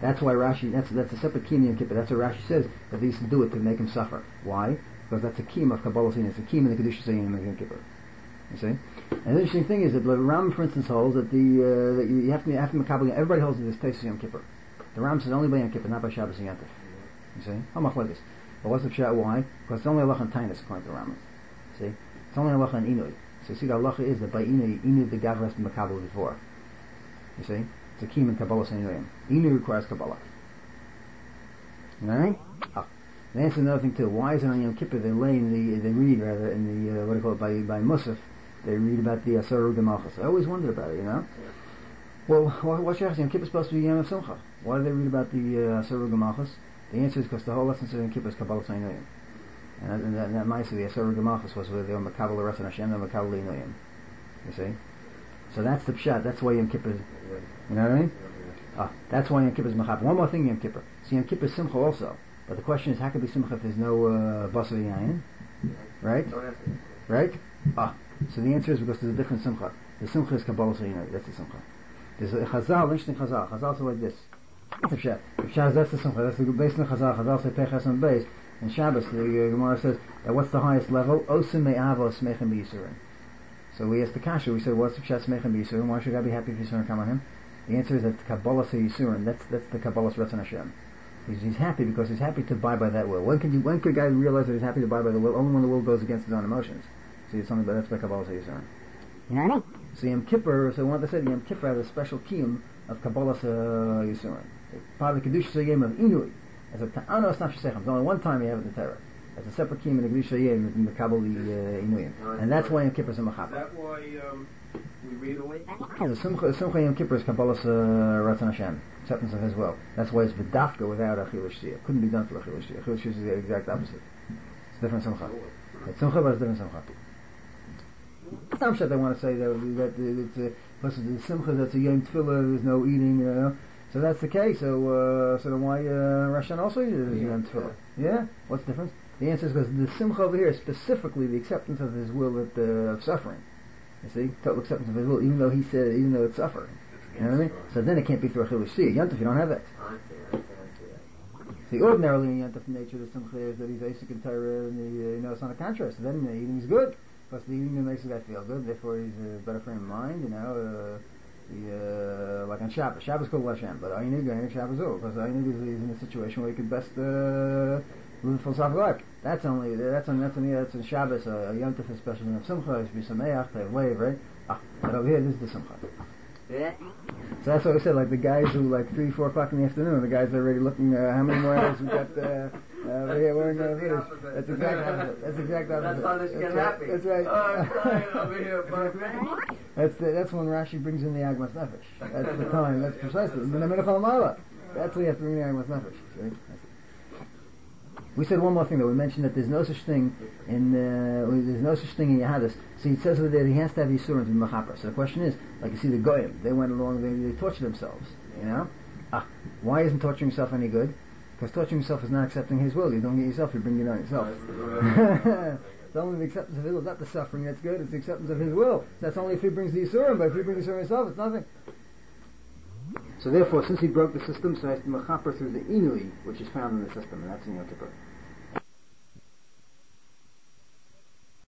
That's why Rashi, that's that's a separate kiyum Yom Kippur. That's what Rashi says, that they used to do it to make him suffer. Why? Because that's a kiyum of Kabbalah Sin. It's a kiyum in the Kedusha Zayin of Yom Kippur. You see? And the interesting thing is that the Ram, for instance, holds that the uh, that you have to you have to makabel. Everybody holds that this takes Yom Kippur. The Ram says only by Yom Kippur, not by Shabbos and Yantif. You see? How much like this? But what's the pshat? Why? Because it's only halacha and tainus according to the Ram. See? It's only halacha and inui. So you see, the halacha is that by inui, inui the gav has to makabel before. You see? It's a kiyum in Kabbalah Sin. Inui requires Kabbalah. Alright? Oh. And answer another thing too. Why is it on Yom Kippur they lay in the, they read rather in the, uh, what do you call it, by, by Musaf, they read about the Asar U'Gemachos. I always wondered about it, you know? Well, what's your Yom Kippur supposed to be Yom of Simcha? Why do they read about the uh, Asar U'Gemachos? The answer is because the whole lesson of Yom Kippur is Kabbalah Sainuyim. And, and that, and that mice of the Asar U'Gemachos was where they were Makabal L'Ratzon Hashem and Makabal L'Inuyim. You see? So that's the pshat, that's why Yom Kippur, you know what I mean? Ah, that's why Yom Kippur is Machap. One more thing, Yom Kippur. See, Yom Kippur is Simcha also. But the question is, how could be Simcha if there's no uh, Basar Yayin? Right? Right? Ah, so the answer is because there's a different Simcha. The Simcha is Kabbalah Sayin. That's the Simcha. There's a Chazal, interesting Chazal. Chazal say like this. The Pshat. The Pshat, that's the Simcha. That's the base in the Chazal. Chazal say Pechas on base. In Shabbos, the uh, Gemara says that what's the highest level? Osim me'avo smechem b'yisurim. So we asked the Kasha, we said, what's the Pshat smechem b'yisurim? Why should I be happy if Yisurim come on him? The answer is that Kabbalah Yisurim. That's that's the Kabbalah's Ratzon Hashem. He's, he's happy because he's happy to abide by that will. When can you, when could a guy realize that he's happy to abide by the will? Only when the will goes against his own emotions. See, it's something, but that's by Kabbalah Yisurim. You know what I mean? So Yom Kippur, so what I said, Yom Kippur has a special kiyum of Kabbalah Yisurim. Part of the Kedusha Yom of Inui. As a ta'ano, it's not Shesechem. There's only one time you have it in the Torah. It's a separate kiyum in the Kedusha Yom in the Kabbalah Inuyim. And that's why Yom Kippur is a Machapa. Is that why um, we read away? The Simcha, Simcha Yom Kippur is Kabbalah Ratzon Hashem. Acceptance of His will. That's why it's V'dafka without a Chilul Shiyah. Couldn't be done for a Chilul Shiyah. Chilul Shiyah is the exact opposite. It's a different Simcha. It's Simcha, but it's different Simcha. Some shit they want to say that, that it's a, plus the Simcha that's a Yom Tefillah, there's no eating, you know. So that's the case. So, uh, so then why uh, Rosh Hashanah also is Yom Tefillah? Yeah? What's the difference? The answer is because the Simcha over here is specifically the acceptance of His will at, uh, of suffering. You see? Total acceptance of His will, even though He said, even though it's suffering. You know what I mean? So then it can't be through a Chilul Shiyah. Yom Tov, you don't have that. See, ordinarily in Yom Tov nature, the Simcha is that he's Asik and Torah, and he, uh, you know, it's not a contrast. So then uh, eating is good. Plus the eating makes the guy feel good, therefore he's a better frame of mind, you know. Uh, the, uh, like on Shabbos. Shabbos called Hashem, but Einig, Einig, Shabbos Ul. Because Einig is, is in a situation where he could best uh, live a philosophical life. That's only, that's on, that's on, that's on Shabbos, uh, Yom Tov, especially in Simcha, it should be Sameach, to have wave, right? Ah, but over here, this is the Simcha. Yeah. So that's what I said, like the guys who, like three, four o'clock in the afternoon, the guys are already looking, uh, how many more hours we got, uh, uh, over here, we're in the village. That's exact opposite. That's exact opposite. That's how they get right. happy. That's right. Oh, I'm crying over here, but That's the, that's when Rashi brings in the Agmas Nefesh. That's the time, that's precisely. In the Menach Mala. That's when you have to bring the Agmas Nefesh. See? We said one more thing though. We mentioned that there's no such thing in uh, there's no such thing in Yahadis. See, it says over there he has to have Yisurim to be Machaper. So the question is, like you see the Goyim, they went along, they, they tortured themselves. You know, ah, why isn't torturing yourself any good? Because torturing yourself is not accepting His will. You don't get yourself, you bring it on yourself. It's only the acceptance of His will, it's not the suffering that's good. It's the acceptance of His will. That's only if He brings the Yisurim. But if He brings the Yisurim Himself, it's nothing. So therefore, since He broke the system, so He has to Machaper through the Inui, which is found in the system, and that's in Yom Kippur.